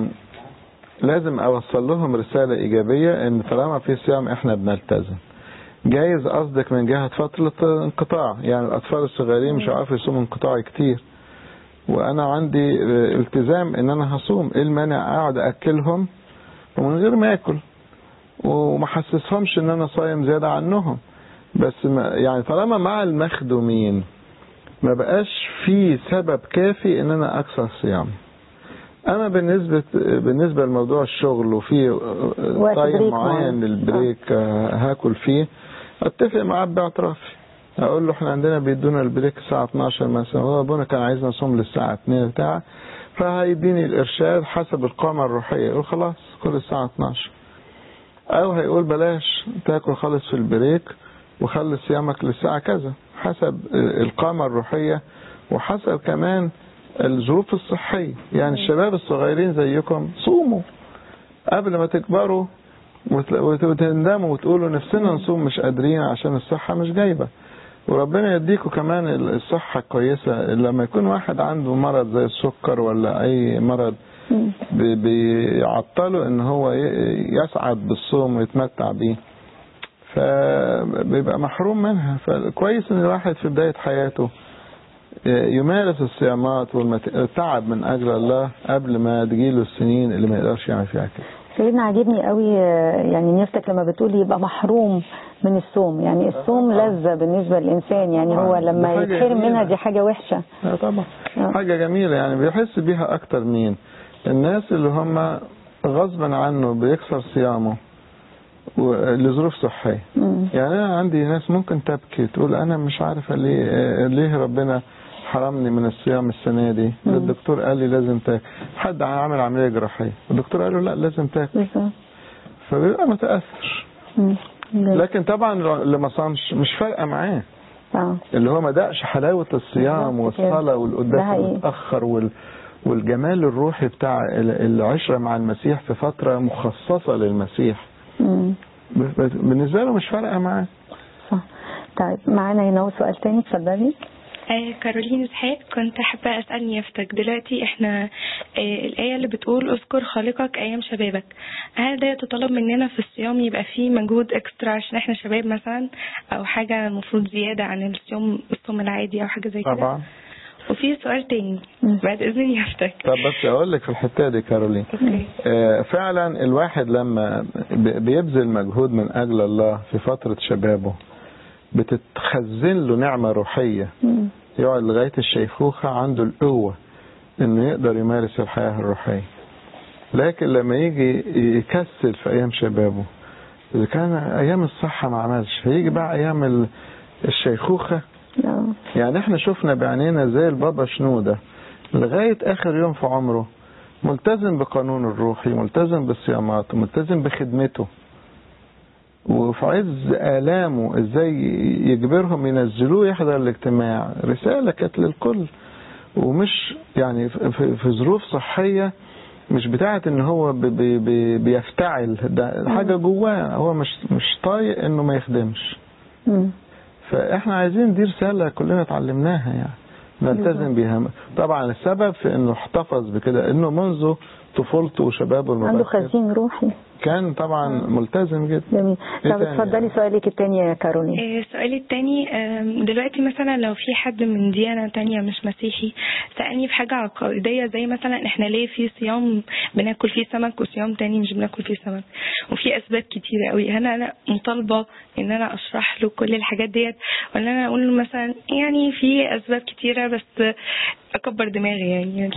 Speaker 2: لازم اوصل لهم رسالة ايجابية ان طالما في صيام احنا بنلتزم. جايز قصدك من جهة فترة انقطاع، يعني الاطفال الصغيرين مش عارفوا يصوموا انقطاعي كتير، وانا عندي التزام ان انا هصوم، ايه المانع اقعد اكلهم ومن غير ما اكل وما حسسهمش ان انا صايم زيادة عنهم، بس يعني طالما مع المخدومين ما بقاش في سبب كافي ان انا اكسر صيام. اما بالنسبة بالنسبة لموضوع الشغل وفي تايم معين للبريك هاكل فيه، اتفق معاه باعترافي، اقول له احنا عندنا بيدونا البريك الساعة اتناشر مثلا، هو ابونا كان عايزنا نصوم للساعة اتنين بتاع، فهيديني الارشاد حسب القامة الروحية، يقول خلاص كل الساعة اتناشر، او هيقول بلاش تاكل خالص في البريك وخلي صيامك للساعة كذا، حسب القامة الروحية وحسب كمان الظروف الصحية. يعني الشباب الصغيرين زيكم صوموا قبل ما تكبروا وتندموا وتقولوا نفسنا نصوم مش قادرين عشان الصحة مش جايبة، وربنا يديكوا كمان الصحة كويسة. لما يكون واحد عنده مرض زي السكر ولا اي مرض بيعطله ان هو يسعد بالصوم ويتمتع بيه، فبيبقى محروم منها. فكويس ان الواحد في بداية حياته يمارس الصيامات والتعب من اجل الله قبل ما تجيله السنين اللي ما يقدرش يعمل فيها كده.
Speaker 3: سيدنا عجبني قوي يعني نيفتك لما بتقول يبقى محروم من الصوم، يعني الصوم لذة بالنسبة للإنسان، يعني هو لما يتحرم منها دي حاجة وحشة.
Speaker 2: لا طبعا حاجة جميلة، يعني بيحس بيها أكتر مين؟ الناس اللي هم غصبا عنه بيكسر صيامه لظروف صحية. يعني أنا عندي ناس ممكن تبكي تقول أنا مش عارفة ليه ليه ربنا حرمني من الصيام السنة دي، الدكتور قال لي لازم تاكل، حد عامل عملية جراحية الدكتور قال له لا لازم تاكل، فبيبقى متأثر. لكن طبعا اللي ما صامش مش فارقة معاه، اللي هو ما دقش حلاوة الصيام والصلاة والقداس المتأخر وال والجمال الروحي بتاع العشرة مع المسيح في فترة مخصصة للمسيح، بالنسبة له مش فارقة معاه.
Speaker 3: صح. طيب معانا هنا سؤال تاني، اتفضلي.
Speaker 6: آه كارولين اسحاق، كنت حابة أسأل نيافتك دلوقتي احنا آه الآية اللي بتقول اذكر خالقك أيام شبابك، هل ده يتطلب مننا في الصيام يبقى فيه مجهود اكسترا عشان احنا شباب مثلا، أو حاجة المفروض زيادة عن الصيام الصوم العادي أو حاجة زي كده؟
Speaker 2: طبعا.
Speaker 6: وفي سؤال تاني بعد إذن نيافتك.
Speaker 2: طب بس أقول لك في الحتة دي كارولين، آه فعلا الواحد لما بيبذل مجهود من أجل الله في فترة شبابه بتتخزن له نعمة روحية، يقعد لغاية الشيخوخة عنده القوة انه يقدر يمارس الحياة الروحية. لكن لما يجي يكسل في ايام شبابه، اذا كان ايام الصحة ما عملش، هيجي بقى ايام الشيخوخة. يعني احنا شفنا بعينينا زي البابا شنودة لغاية اخر يوم في عمره ملتزم بقانون الروحي، ملتزم بالصيامات، ملتزم بخدمته، وفي عز آلامه ازاي يجبرهم ينزلوه يحضر الاجتماع. رسالة كانت للكل، ومش يعني في, في ظروف صحية مش بتاعة ان هو بي بي بيفتعل، ده حاجة جواه هو مش مش طايق انه ما يخدمش. فاحنا عايزين دي رسالة كلنا اتعلمناها يعني نلتزم بيها. طبعا السبب في انه احتفظ بكده انه منذ طفولته وشبابه المبكر
Speaker 3: عنده خزين روحي،
Speaker 2: كان طبعا ملتزم جدا.
Speaker 3: جميل. طب اتفضلي سؤالك الثاني يا كارولين.
Speaker 6: إيه سؤالي الثاني، دلوقتي مثلا لو في حد من ديانة تانية مش مسيحي سألني في حاجة عقائدية زي مثلا احنا ليه في صيام بناكل فيه سمك وصيام تاني مش بناكل فيه سمك، وفي اسباب كتيرة قوي، هل انا مطالبة ان انا اشرح له كل الحاجات ديت، ولا انا اقول له مثلا يعني في اسباب كتيرة بس اكبر دماغي يعني؟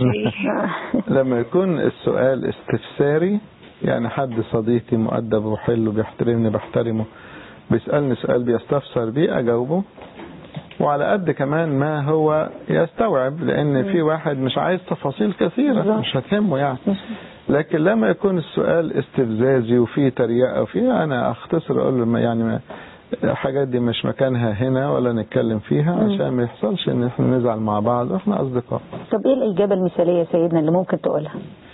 Speaker 2: لما يكون السؤال استفساري، يعني حد صديقي مؤدب وحلو بيحترمني بحترمه بيسألني سؤال بيستفسر بيه أجاوبه، وعلى قد كمان ما هو يستوعب، لأن في واحد مش عايز تفاصيل كثيرة مش هتهمه يعني. لكن لما يكون السؤال استفزازي وفيه تريقة وفيه، أنا أختصر أقول له يعني الحاجات دي مش مكانها هنا ولا نتكلم فيها عشان ما يحصلش إن احنا نزعل مع بعض واحنا أصدقاء.
Speaker 3: طب إيه الإجابة المثالية يا سيدنا اللي ممكن تقولها؟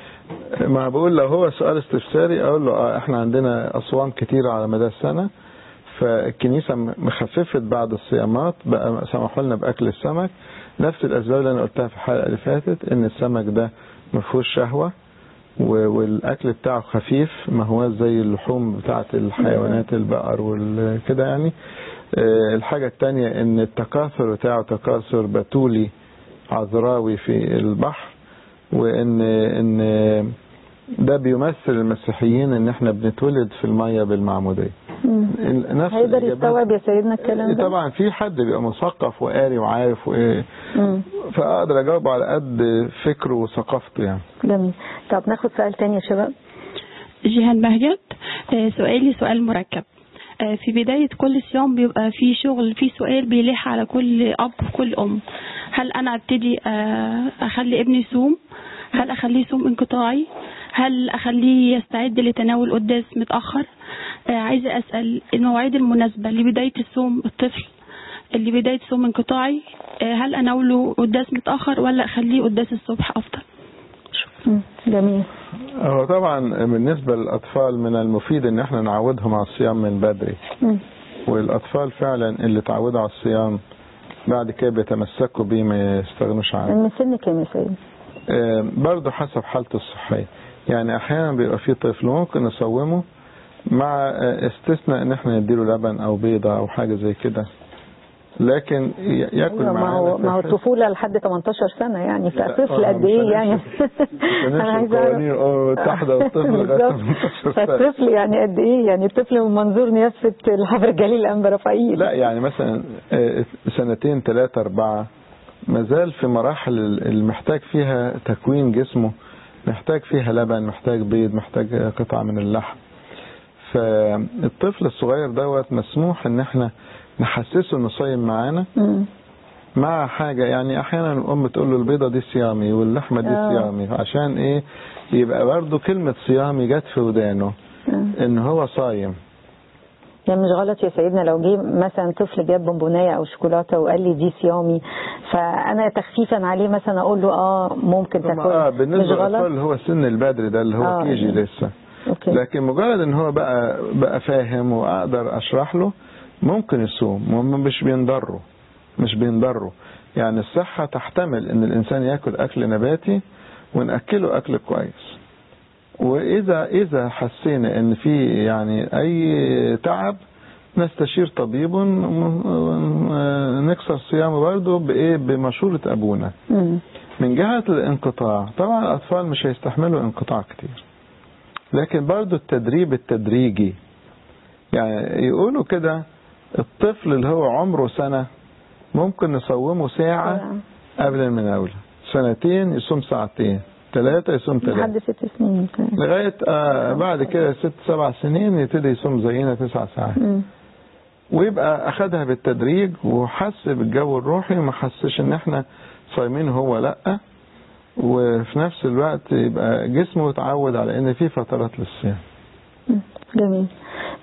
Speaker 2: ما بقول لو هو سؤال استفساري اقول له اه احنا عندنا اصوام كتيرة على مدى السنة، فالكنيسة مخففت بعض الصيامات بقى سمحوا لنا باكل السمك. نفس الاسباب اللي انا قلتها في الحلقة اللي فاتت، ان السمك ده ما فيهوش شهوة والاكل بتاعه خفيف، ما هو زي اللحوم بتاعت الحيوانات البقر والكده يعني. الحاجة التانية ان التكاثر بتاعه تكاثر بتولي عذراوي في البحر، وان ان ده بيمثل المسيحيين ان احنا بنتولد في المية بالمعمودية.
Speaker 3: هيقدر يستوعب يا سيدنا الكلام ده؟
Speaker 2: طبعا في حد بيبقى مثقف وقاري وعارف وايه، فاقدر اجاوب على قد فكره وثقافته يعني.
Speaker 3: جميل. طب ناخد سؤال تاني يا شباب.
Speaker 7: جيهان بهجت، سؤالي سؤال مركب. في بداية كل صيام بيبقى في شغل، في سؤال بيلح على كل أب وكل أم، هل أنا ابتدي أخلي ابني يصوم؟ هل أخليه يصوم انقطاعي؟ هل أخليه يستعد لتناول قداس متأخر؟ عايزة أسأل المواعيد المناسبة لبداية الصوم الطفل اللي بداية صوم انقطاعي، هل أناوله قداس متأخر ولا أخليه قداس الصبح أفضل؟
Speaker 3: جميل.
Speaker 2: هو طبعا بالنسبة للأطفال من المفيد ان احنا نعودهم على الصيام من بدري. م. والأطفال فعلا اللي تعودوا على الصيام بعد كده بيتمسكوا بيه ما يستغنوش عنه.
Speaker 3: من سن كام يا سيدي؟
Speaker 2: آه برضه حسب حالته الصحية، يعني احيانا بيبقى في طفل ممكن نصومه مع استثناء ان احنا نديله لبن او بيضة او حاجة زي كده، لكن ياكل معانا.
Speaker 3: ما هو ما هو الطفوله لحد ثمانية عشر سنه يعني، فطفل قد ايه يعني؟
Speaker 2: انا عايزه اعرف تحضر الطفل لغايه ثمانية عشر سنه.
Speaker 3: الطفل يعني قد ايه يعني؟ الطفل من منظور نيافه الحبر الجليل الانبا رفائيل.
Speaker 2: لا يعني مثلا سنتين ثلاثة أربعة ما زال في مراحل المحتاج فيها تكوين جسمه، محتاج فيها لبن، محتاج بيض، محتاج قطعة من اللحم. فالطفل الصغير دوت مسموح ان احنا نحسسه انه صايم معانا مع حاجة، يعني احيانا الام تقول له البيضة دي صيامي واللحمة دي أوه. صيامي، عشان ايه؟ يبقى برضه كلمة صيامي جت في ودانه ان هو صايم.
Speaker 3: يعني مش غلط يا سيدنا لو جه مثلا طفل جاب بونبونايه او شوكولاته وقال لي دي صيامي، فانا تخفيفا عليه مثلا اقول له اه ممكن تاكل؟
Speaker 2: اه بالنسبه للاطفال اللي هو السن البدري ده اللي هو آه كيجي لسه. أوكي. لكن مجرد ان هو بقى بقى فاهم واقدر اشرح له ممكن يصوم، وهم مش بينضروا مش بينضروا يعني الصحة تحتمل ان الانسان ياكل اكل نباتي ونأكله اكل كويس. واذا اذا حسينا ان في يعني اي تعب نستشير طبيب ونكسر صيامه برضه بايه؟ بمشورة ابونا. من جهة الانقطاع طبعا الاطفال مش هيستحملوا انقطاع كتير، لكن برضه التدريب التدريجي، يعني يقولوا كده الطفل اللي هو عمره سنة ممكن نصومه ساعة قبل المناولة، سنتين يصوم ساعتين، ثلاثة يصوم ثلاثة،
Speaker 3: لحد ست سنين
Speaker 2: لغاية آه بعد كده ست سبع سنين يبتدي يصوم زينا تسع ساعات. م. ويبقى أخدها بالتدريج وحس بالجو الروحي وما حسش إن إحنا صايمين هو لأ، وفي نفس الوقت يبقى جسمه يتعود على إن في فترات للصيام.
Speaker 3: جميل.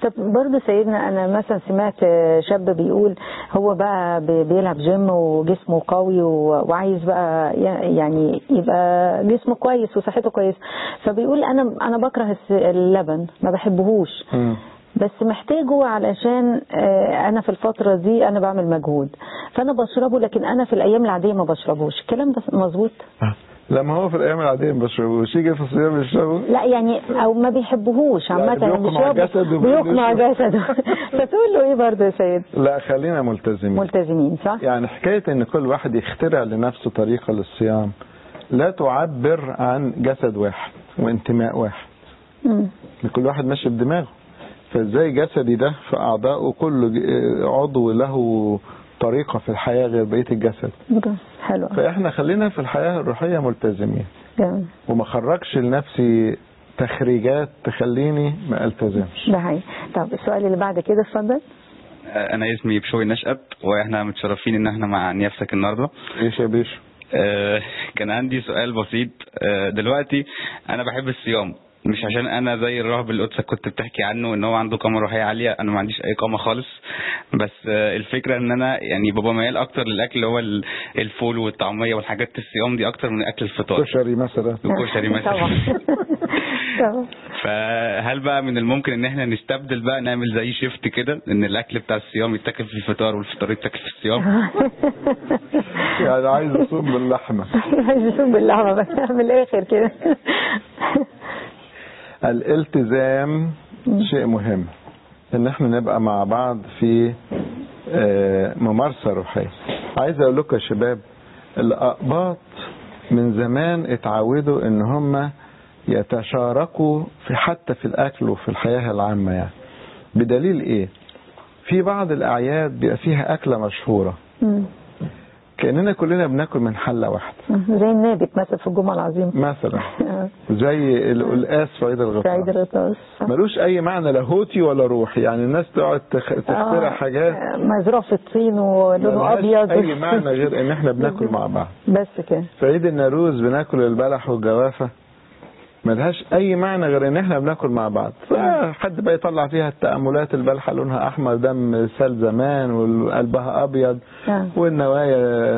Speaker 3: طب برضه سيدنا انا مثلا سمعت شاب بيقول هو بقى بيلعب جيم وجسمه قوي وعايز بقى يعني يبقى جسمه كويس وصحته كويسه، فبيقول انا انا بكره اللبن ما بحبهوش بس محتاجه علشان انا في الفتره دي انا بعمل مجهود فانا بشربه، لكن انا في الايام العاديه ما بشربوش. الكلام ده مظبوط؟
Speaker 2: لما هو في الايام العاديه ما بشربوش يجي في الصيام يشربه؟
Speaker 3: لا يعني او ما بيحبوهوش عامه يعني
Speaker 2: بيقمع جسده
Speaker 3: بيقمع جسده فتقول له ايه برضه يا سيد؟
Speaker 2: لا خلينا ملتزمين
Speaker 3: ملتزمين صح.
Speaker 2: يعني حكايه ان كل واحد يخترع لنفسه طريقه للصيام لا تعبر عن جسد واحد وانتماء واحد. امم كل واحد ماشي بدماغه، فازاي جسدي ده في اعضائه كل عضو له طريقه في الحياه غير بقيه الجسد.
Speaker 3: حلو.
Speaker 2: فاحنا خلينا في الحياه الروحيه ملتزمين
Speaker 3: جميل.
Speaker 2: وما خرجش لنفسي تخريجات تخليني ما التزمش.
Speaker 3: ده حقيقي. طب السؤال اللي بعد كده اتفضل.
Speaker 8: انا اسمي بشوي نشأت واحنا متشرفين ان احنا مع نيافتك النهارده.
Speaker 2: ايش يا بيش؟
Speaker 8: آه كان عندي سؤال بسيط. آه دلوقتي انا بحب الصيام، مش عشان انا زي الراهب اللي قدسك كنت بتحكي عنه ان هو عنده قامه روحيه عاليه، انا ما عنديش اي قامه خالص، بس الفكره ان انا يعني بابا ميال اكتر للاكل اللي هو الفول والطعميه والحاجات الصيام دي اكتر من اكل الفطار.
Speaker 2: كشري مثلا.
Speaker 8: الكشري مثلا.
Speaker 3: طبعا.
Speaker 8: فهل بقى من الممكن ان احنا نستبدل بقى نعمل زي شيفت كده ان الاكل بتاع الصيام يتاكل في الفطار والفطار يتاكل في الصيام؟
Speaker 2: يعني عايز اصوم باللحمه.
Speaker 3: عايز اصوم باللحمه بس من الاخر كده.
Speaker 2: الالتزام شيء مهم، ان احنا نبقى مع بعض في ممارسة روحية. عايز اقول لكم يا شباب الأقباط من زمان اتعودوا ان هم يتشاركوا في حتى في الاكل وفي الحياة العامة. يعني بدليل ايه؟ في بعض الاعياد بيبقى فيها اكلة مشهورة كأننا كلنا بناكل من حلة واحدة،
Speaker 3: زي النابت مثلا في الجمعة العظيمة
Speaker 2: مثلا، زي القلقاس في عيد الغطاس.
Speaker 3: عيد الغطاس
Speaker 2: ملوش أي معنى لاهوتي ولا روحي، يعني الناس تقعد تخترع حاجات
Speaker 3: مزروع في الطين ولونه أبيض،
Speaker 2: أي معنى غير إن إحنا بناكل مع بعض.
Speaker 3: بس كده.
Speaker 2: في عيد النوروز بناكل البلح والجوافة، ملهاش أي معنى غير إن إحنا بناكل مع بعض. فحد بقى يطلع فيها التأملات، البلحة لونها أحمر دم سال زمان وقلبها أبيض والنوايا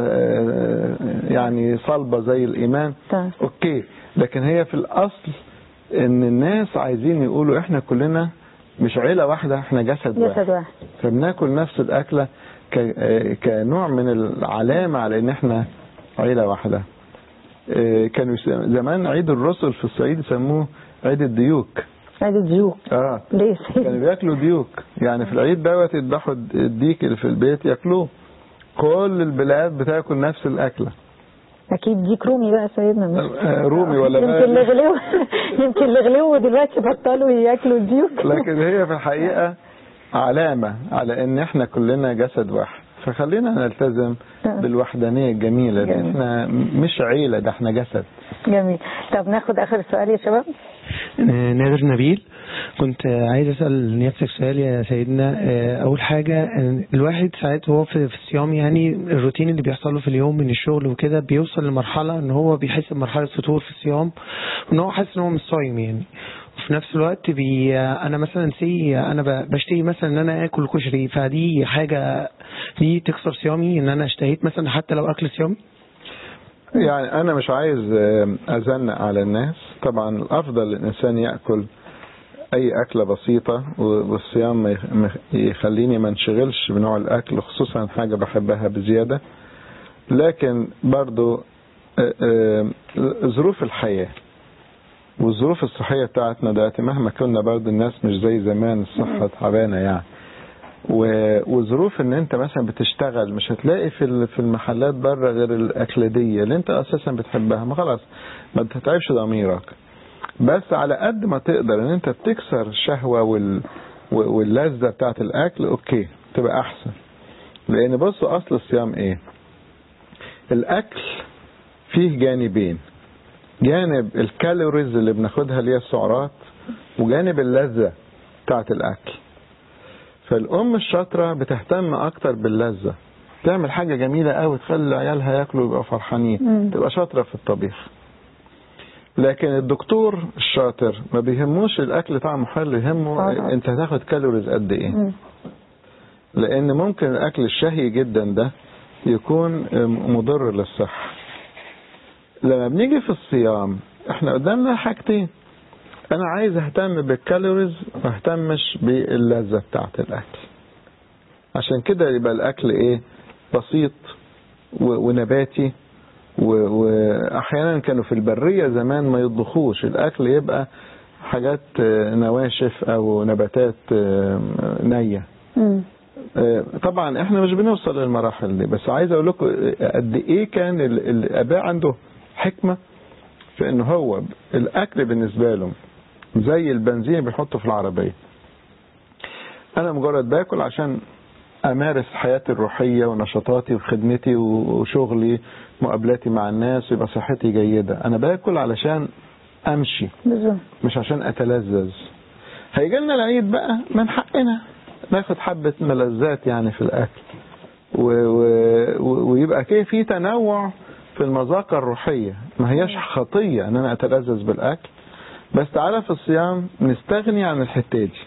Speaker 2: يعني صلبة زي الإيمان. أوكي، لكن هي في الأصل إن الناس عايزين يقولوا إحنا كلنا مش عيلة واحدة، إحنا جسد واحد.
Speaker 3: جسد واحد.
Speaker 2: فبناكل نفس الأكلة كنوع من العلامة على إن إحنا عيلة واحدة. كانوا زمان عيد الرسل في الصعيد يسموه عيد الديوك.
Speaker 3: عيد الديوك.
Speaker 2: اه
Speaker 3: ليه؟
Speaker 2: كانوا بياكلوا ديوك، يعني في العيد دوت يذبحوا الديك اللي في البيت ياكلوه. كل البلاد بتاكل نفس الاكله.
Speaker 3: اكيد ديك رومي بقى سيدنا. مش
Speaker 2: رومي ولا
Speaker 3: يمكن اللي غلوا يمكن اللي غلوا دلوقتي بطلوا ياكلوا الديوك.
Speaker 2: لكن هي في الحقيقه علامه على ان احنا كلنا جسد واحد، فخلينا نلتزم بالوحدانيه الجميله دي. احنا مش عيله، ده احنا جسد.
Speaker 3: جميل. طب ناخد اخر سؤال يا شباب.
Speaker 9: نادر نبيل، كنت عايز اسال نيافتك سؤال يا سيدنا. اول حاجه الواحد ساعات وهو في الصيام يعني الروتين اللي بيحصل له في اليوم من الشغل وكده بيوصل لمرحله ان هو بيحس بمرحله فتور في الصيام وان هو حاسس ان هو مش صايم يعني. وفي نفس الوقت بي انا مثلا سي انا بشتهي مثلا ان انا اكل كشري، فدي حاجه دي تكسر صيامي ان انا اشتهيت مثلا حتى لو اكل صيامي؟
Speaker 2: يعني انا مش عايز ازنق على الناس. طبعا الافضل الانسان ياكل اي اكله بسيطه، والصيام يخليني ما انشغلش بنوع الاكل، خصوصا حاجه بحبها بزياده. لكن برضو ظروف الحياه والظروف الصحيه بتاعتنا دلوقتي مهما كنا برضو الناس مش زي زمان، الصحه تعبانه يعني. وظروف ان انت مثلا بتشتغل مش هتلاقي في في المحلات بره غير الاكلاديه اللي انت اساسا بتحبها، ما خلاص ما تتعبش ضميرك. بس على قد ما تقدر ان انت بتكسر الشهوه وال واللذه بتاعت الاكل، اوكي تبقى احسن. لان بصوا اصل الصيام ايه؟ الاكل فيه جانبين، جانب الكالوريز اللي بناخدها اللي هي السعرات، وجانب اللذه بتاعت الاكل. فالام الشاطره بتهتم اكتر باللذه، تعمل حاجه جميله قوي تخلي عيالها ياكلوا ويبقوا فرحانين، تبقى شاطره في الطبيخ. لكن الدكتور الشاطر ما بيهموش الاكل طعمه حلو، يهمه
Speaker 3: آه.
Speaker 2: انت هتاخد كالوريز قد ايه.
Speaker 3: مم.
Speaker 2: لان ممكن الاكل الشهي جدا ده يكون مضر للصحة. لما بنيجي في الصيام احنا قدامنا حاجتين، انا عايز اهتم بالكالوريز ما اهتمش باللذة بتاعت الاكل. عشان كده يبقى الاكل ايه؟ بسيط ونباتي. واحيانا كانوا في البرية زمان ما يطبخوش الاكل، يبقى حاجات نواشف او نباتات نية.
Speaker 3: مم.
Speaker 2: طبعا احنا مش بنوصل للمراحل دي، بس عايز اقول لكم قد ايه كان الاباء عنده حكمة في ان هو الاكل بالنسبة له زي البنزين بيحطه في العربية. انا مجرد باكل عشان امارس حياتي الروحية ونشاطاتي وخدمتي وشغلي مقابلاتي مع الناس ويبقى صحتي جيدة. انا باكل علشان امشي
Speaker 3: بالظبط،
Speaker 2: مش عشان اتلذذ. هيجي لنا العيد بقى من حقنا ناخد حبة ملذات يعني في الاكل و... و... ويبقى كده في تنوع في المذاقة الروحية. ما هياش خطية ان انا اتلذذ بالاكل، بس تعالى في الصيام نستغني عن الحتة دي،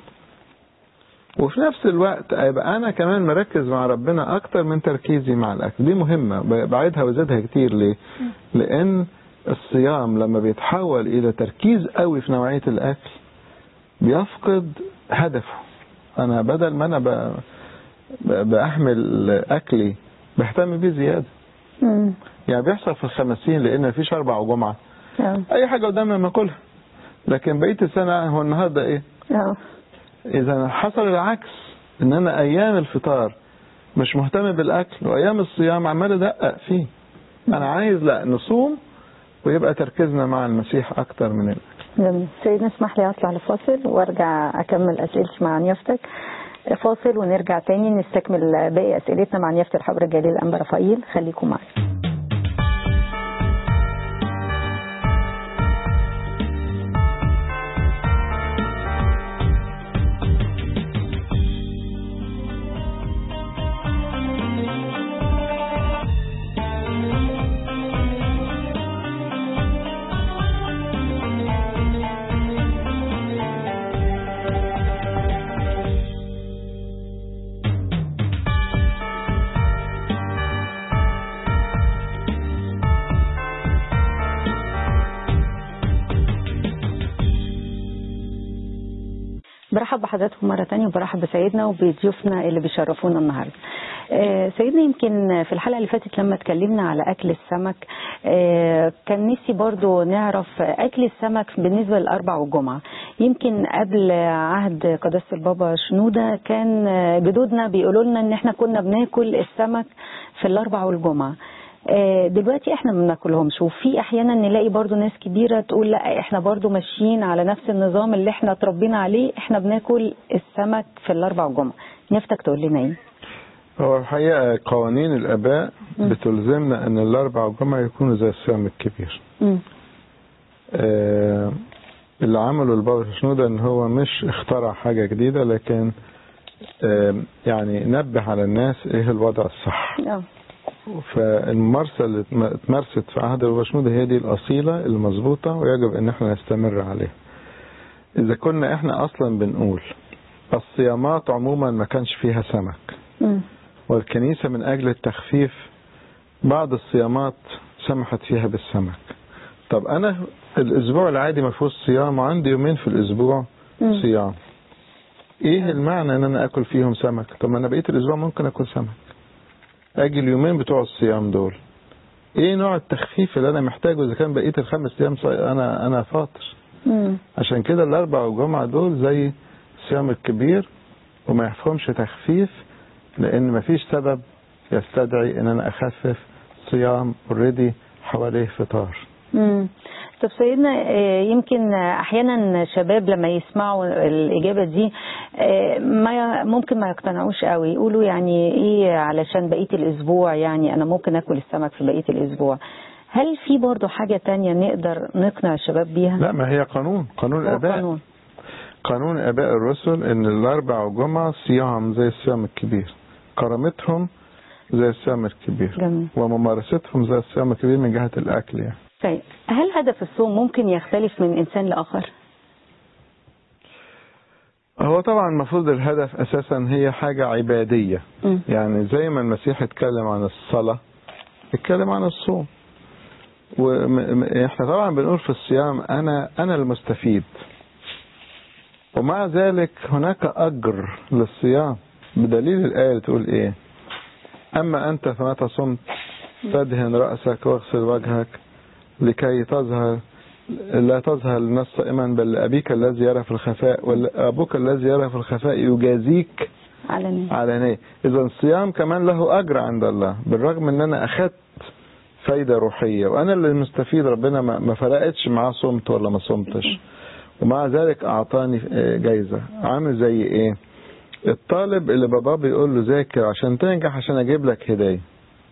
Speaker 2: وفي نفس الوقت يبقى انا كمان مركز مع ربنا اكتر من تركيزي مع الاكل. دي مهمة بعيدها وزيدها كتير. ليه؟ لان الصيام لما بيتحول الى تركيز قوي في نوعية الاكل بيفقد هدفه. انا بدل ما انا ب... بأحمل اكلي بهتم بيه زيادة.
Speaker 3: مم.
Speaker 2: يعني بيحصل في الخمسين لان مفيش اربع وجمعة
Speaker 3: اه
Speaker 2: اي حاجة قدامنا ناكلها، لكن بقية السنة هو النهاردة ايه؟
Speaker 3: اه
Speaker 2: اذا حصل العكس، ان انا ايام الفطار مش مهتم بالاكل وايام الصيام عمال ادقق فيه. انا عايز لا نصوم ويبقى تركيزنا مع المسيح اكتر من الاكل.
Speaker 3: جميل. سيدنا اسمح لي اطلع لفاصل وارجع اكمل اسئلتي مع نيافتك. فاصل ونرجع تاني نستكمل باقي اسئلتنا مع نيافة الحبر الجليل الانبا رفائيل. خليكم معايا. برحب بحضراتكم مرة تانية وبرحب بسيدنا وبضيوفنا اللي بيشرفونا النهاردة. آه سيدنا، يمكن في الحلقة اللي فاتت لما اتكلمنا على أكل السمك آه كان نفسي برضو نعرف أكل السمك بالنسبة للأربع والجمعة. يمكن قبل عهد قداسة البابا شنودة كان جدودنا بيقولوا لنا ان احنا كنا بناكل السمك في الأربع والجمعة. دلوقتي احنا ما بناكلهمش، وفي احيانا نلاقي برضو ناس كبيرة تقول لا احنا برضو ماشيين على نفس النظام اللي احنا اتربينا عليه، احنا بناكل السمك في الاربع والجمعة. نفتك تقول لنا ايه؟
Speaker 2: هو الحقيقة قوانين الاباء بتلزمنا ان الاربع والجمعة يكونوا زي الصيام الكبير. م. آه اللي عمله البابا شنودة ان هو مش اخترع حاجة جديدة، لكن آه يعني نبه على الناس ايه الوضع الصح. اه فالممارسة اللي اتمارست في عهد البابا شنودة هي دي الأصيلة المظبوطة ويجب ان احنا نستمر عليها. اذا كنا احنا اصلا بنقول الصيامات عموما ما كانش فيها سمك، م. والكنيسة من اجل التخفيف بعض الصيامات سمحت فيها بالسمك. طب انا الاسبوع العادي ما فيهوش صيام وعندي يومين في الاسبوع م. صيام، ايه المعنى ان انا اكل فيهم سمك؟ طب ما انا بقيت الاسبوع ممكن اكل سمك، اجي اليومين بتوع الصيام دول ايه نوع التخفيف اللي انا محتاجه اذا كان بقيت الخمس ايام انا انا فاطر؟ مم. عشان كده الاربع والجمعة دول زي الصيام الكبير وما يحفهمش تخفيف، لان مفيش سبب يستدعي ان انا اخفف صيام اوريدي حواليه فطار.
Speaker 3: امم طب سيدنا، يمكن احيانا شباب لما يسمعوا الاجابه دي ما ممكن ما يقتنعوش قوي، يقولوا يعني ايه علشان بقيه الاسبوع يعني انا ممكن اكل السمك في بقيه الاسبوع. هل في برضو حاجه تانية نقدر نقنع الشباب بيها؟
Speaker 2: لا، ما هي قانون قانون الاباء. قانون قانون اباء الرسل ان الاربع والجمعه صيام زي الصيام الكبير، كرامتهم زي الصيام الكبير. جميل. وممارستهم زي الصيام الكبير من جهه الاكل يعني.
Speaker 1: طيب هل هدف الصوم ممكن يختلف من إنسان لآخر؟
Speaker 2: هو طبعا المفروض الهدف أساسا هي حاجة عبادية. م. يعني زي ما المسيح اتكلم عن الصلاة اتكلم عن الصوم. واحنا طبعا بنقول في الصيام أنا أنا المستفيد، ومع ذلك هناك أجر للصيام بدليل الآية اللي تقول إيه؟ أما أنت فمتى صمت فادهن رأسك واغسل وجهك لكي تظهر لا تظهر للناس صائما بل أبيك الذي يرى في الخفاء وأبوك الذي يرى في الخفاء يجازيك
Speaker 1: علانية.
Speaker 2: علانية. إذا الصيام كمان له أجر عند الله، بالرغم أن أنا أخذت فايدة روحية وأنا اللي مستفيد، ربنا ما فرقتش معاه صمت ولا ما صمتش، ومع ذلك أعطاني جايزة. عامل زي إيه؟ الطالب اللي باباه بيقول له ذاكر عشان تنجح عشان أجيب لك هدية.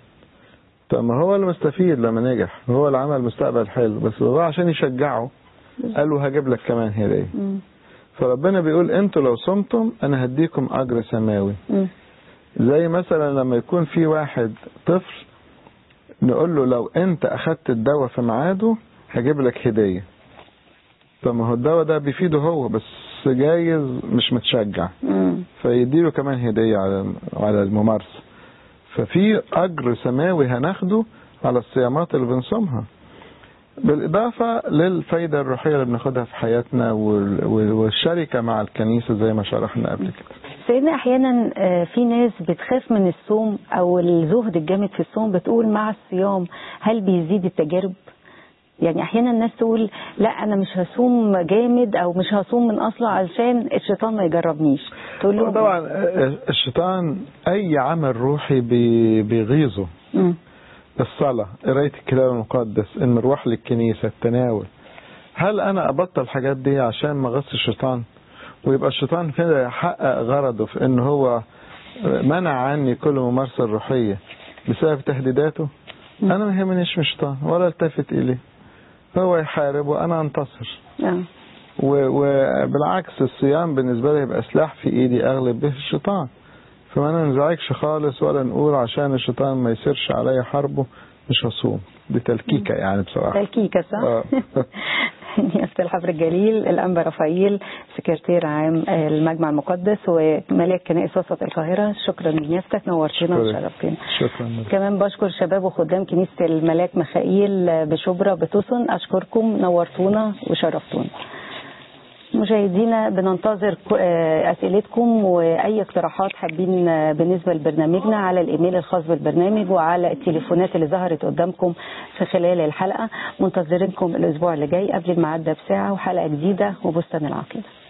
Speaker 2: طب ما هو المستفيد لما نجح، هو اللي عمل مستقبل حلو، بس باباه عشان يشجعه قال له هجيب لك كمان هدية. فربنا بيقول انتوا لو صمتم انا هديكم اجر سماوي. زي مثلا لما يكون في واحد طفل نقول له لو انت اخدت الدواء في ميعاده هجيب لك هدية. طب ما هو الدواء ده بيفيده هو بس جايز مش متشجع، فيديله كمان هدية على على الممارسة. ففي أجر سماوي هناخده على الصيامات اللي بنصومها، بالإضافة للفايدة الروحية اللي بناخدها في حياتنا والشركة مع الكنيسة زي ما شرحنا قبل كده.
Speaker 1: سيدنا أحيانا في ناس بتخاف من الصوم أو الزهد الجامد في الصوم، بتقول مع الصيام هل بيزيد التجارب؟ يعني أحيانا الناس تقول لا أنا مش هصوم جامد أو مش هصوم من أصله علشان الشيطان ما يجربنيش. تقول له
Speaker 2: طبعا الشيطان أي عمل روحي بيغيظه. م. الصلاة، قراية الكتاب المقدس، المروح للكنيسة، التناول. هل أنا أبطل الحاجات دي عشان ما أغص الشيطان ويبقى الشيطان كده يحقق غرضه في إن هو منع عني كل ممارسة روحية بسبب تهديداته؟ م. أنا ما يهمنيش من الشيطان ولا التفت إليه، هو يحارب وأنا أنتصر.
Speaker 1: م.
Speaker 2: وبالعكس الصيام بالنسبة لي يبقى سلاح في إيدي أغلب به الشيطان. فما ننزعجش خالص ولا نقول عشان الشيطان ما يسيرش عليا حربه مش هصوم. دي تلكيكة يعني بصراحة.
Speaker 1: تلكيكة صح؟ نيافة الحبر الجليل الأنبا رفائيل سكرتير عام المجمع المقدس وملاك كنائس وسط القاهرة، شكرا لنيافتك، نورتنا وشرفتنا.
Speaker 2: شكرا.
Speaker 1: كمان بشكر شباب وخدام كنيسة الملاك ميخائيل بشبرا بتوسن، أشكركم، نورتونا وشرفتونا. مشاهدينا بننتظر أسئلتكم وأي اقتراحات حابين بالنسبة لبرنامجنا على الإيميل الخاص بالبرنامج وعلى التليفونات اللي ظهرت قدامكم في خلال الحلقة. منتظرينكم الأسبوع اللي جاي قبل الميعاد ده بساعة وحلقة جديدة وبستان العقيدة.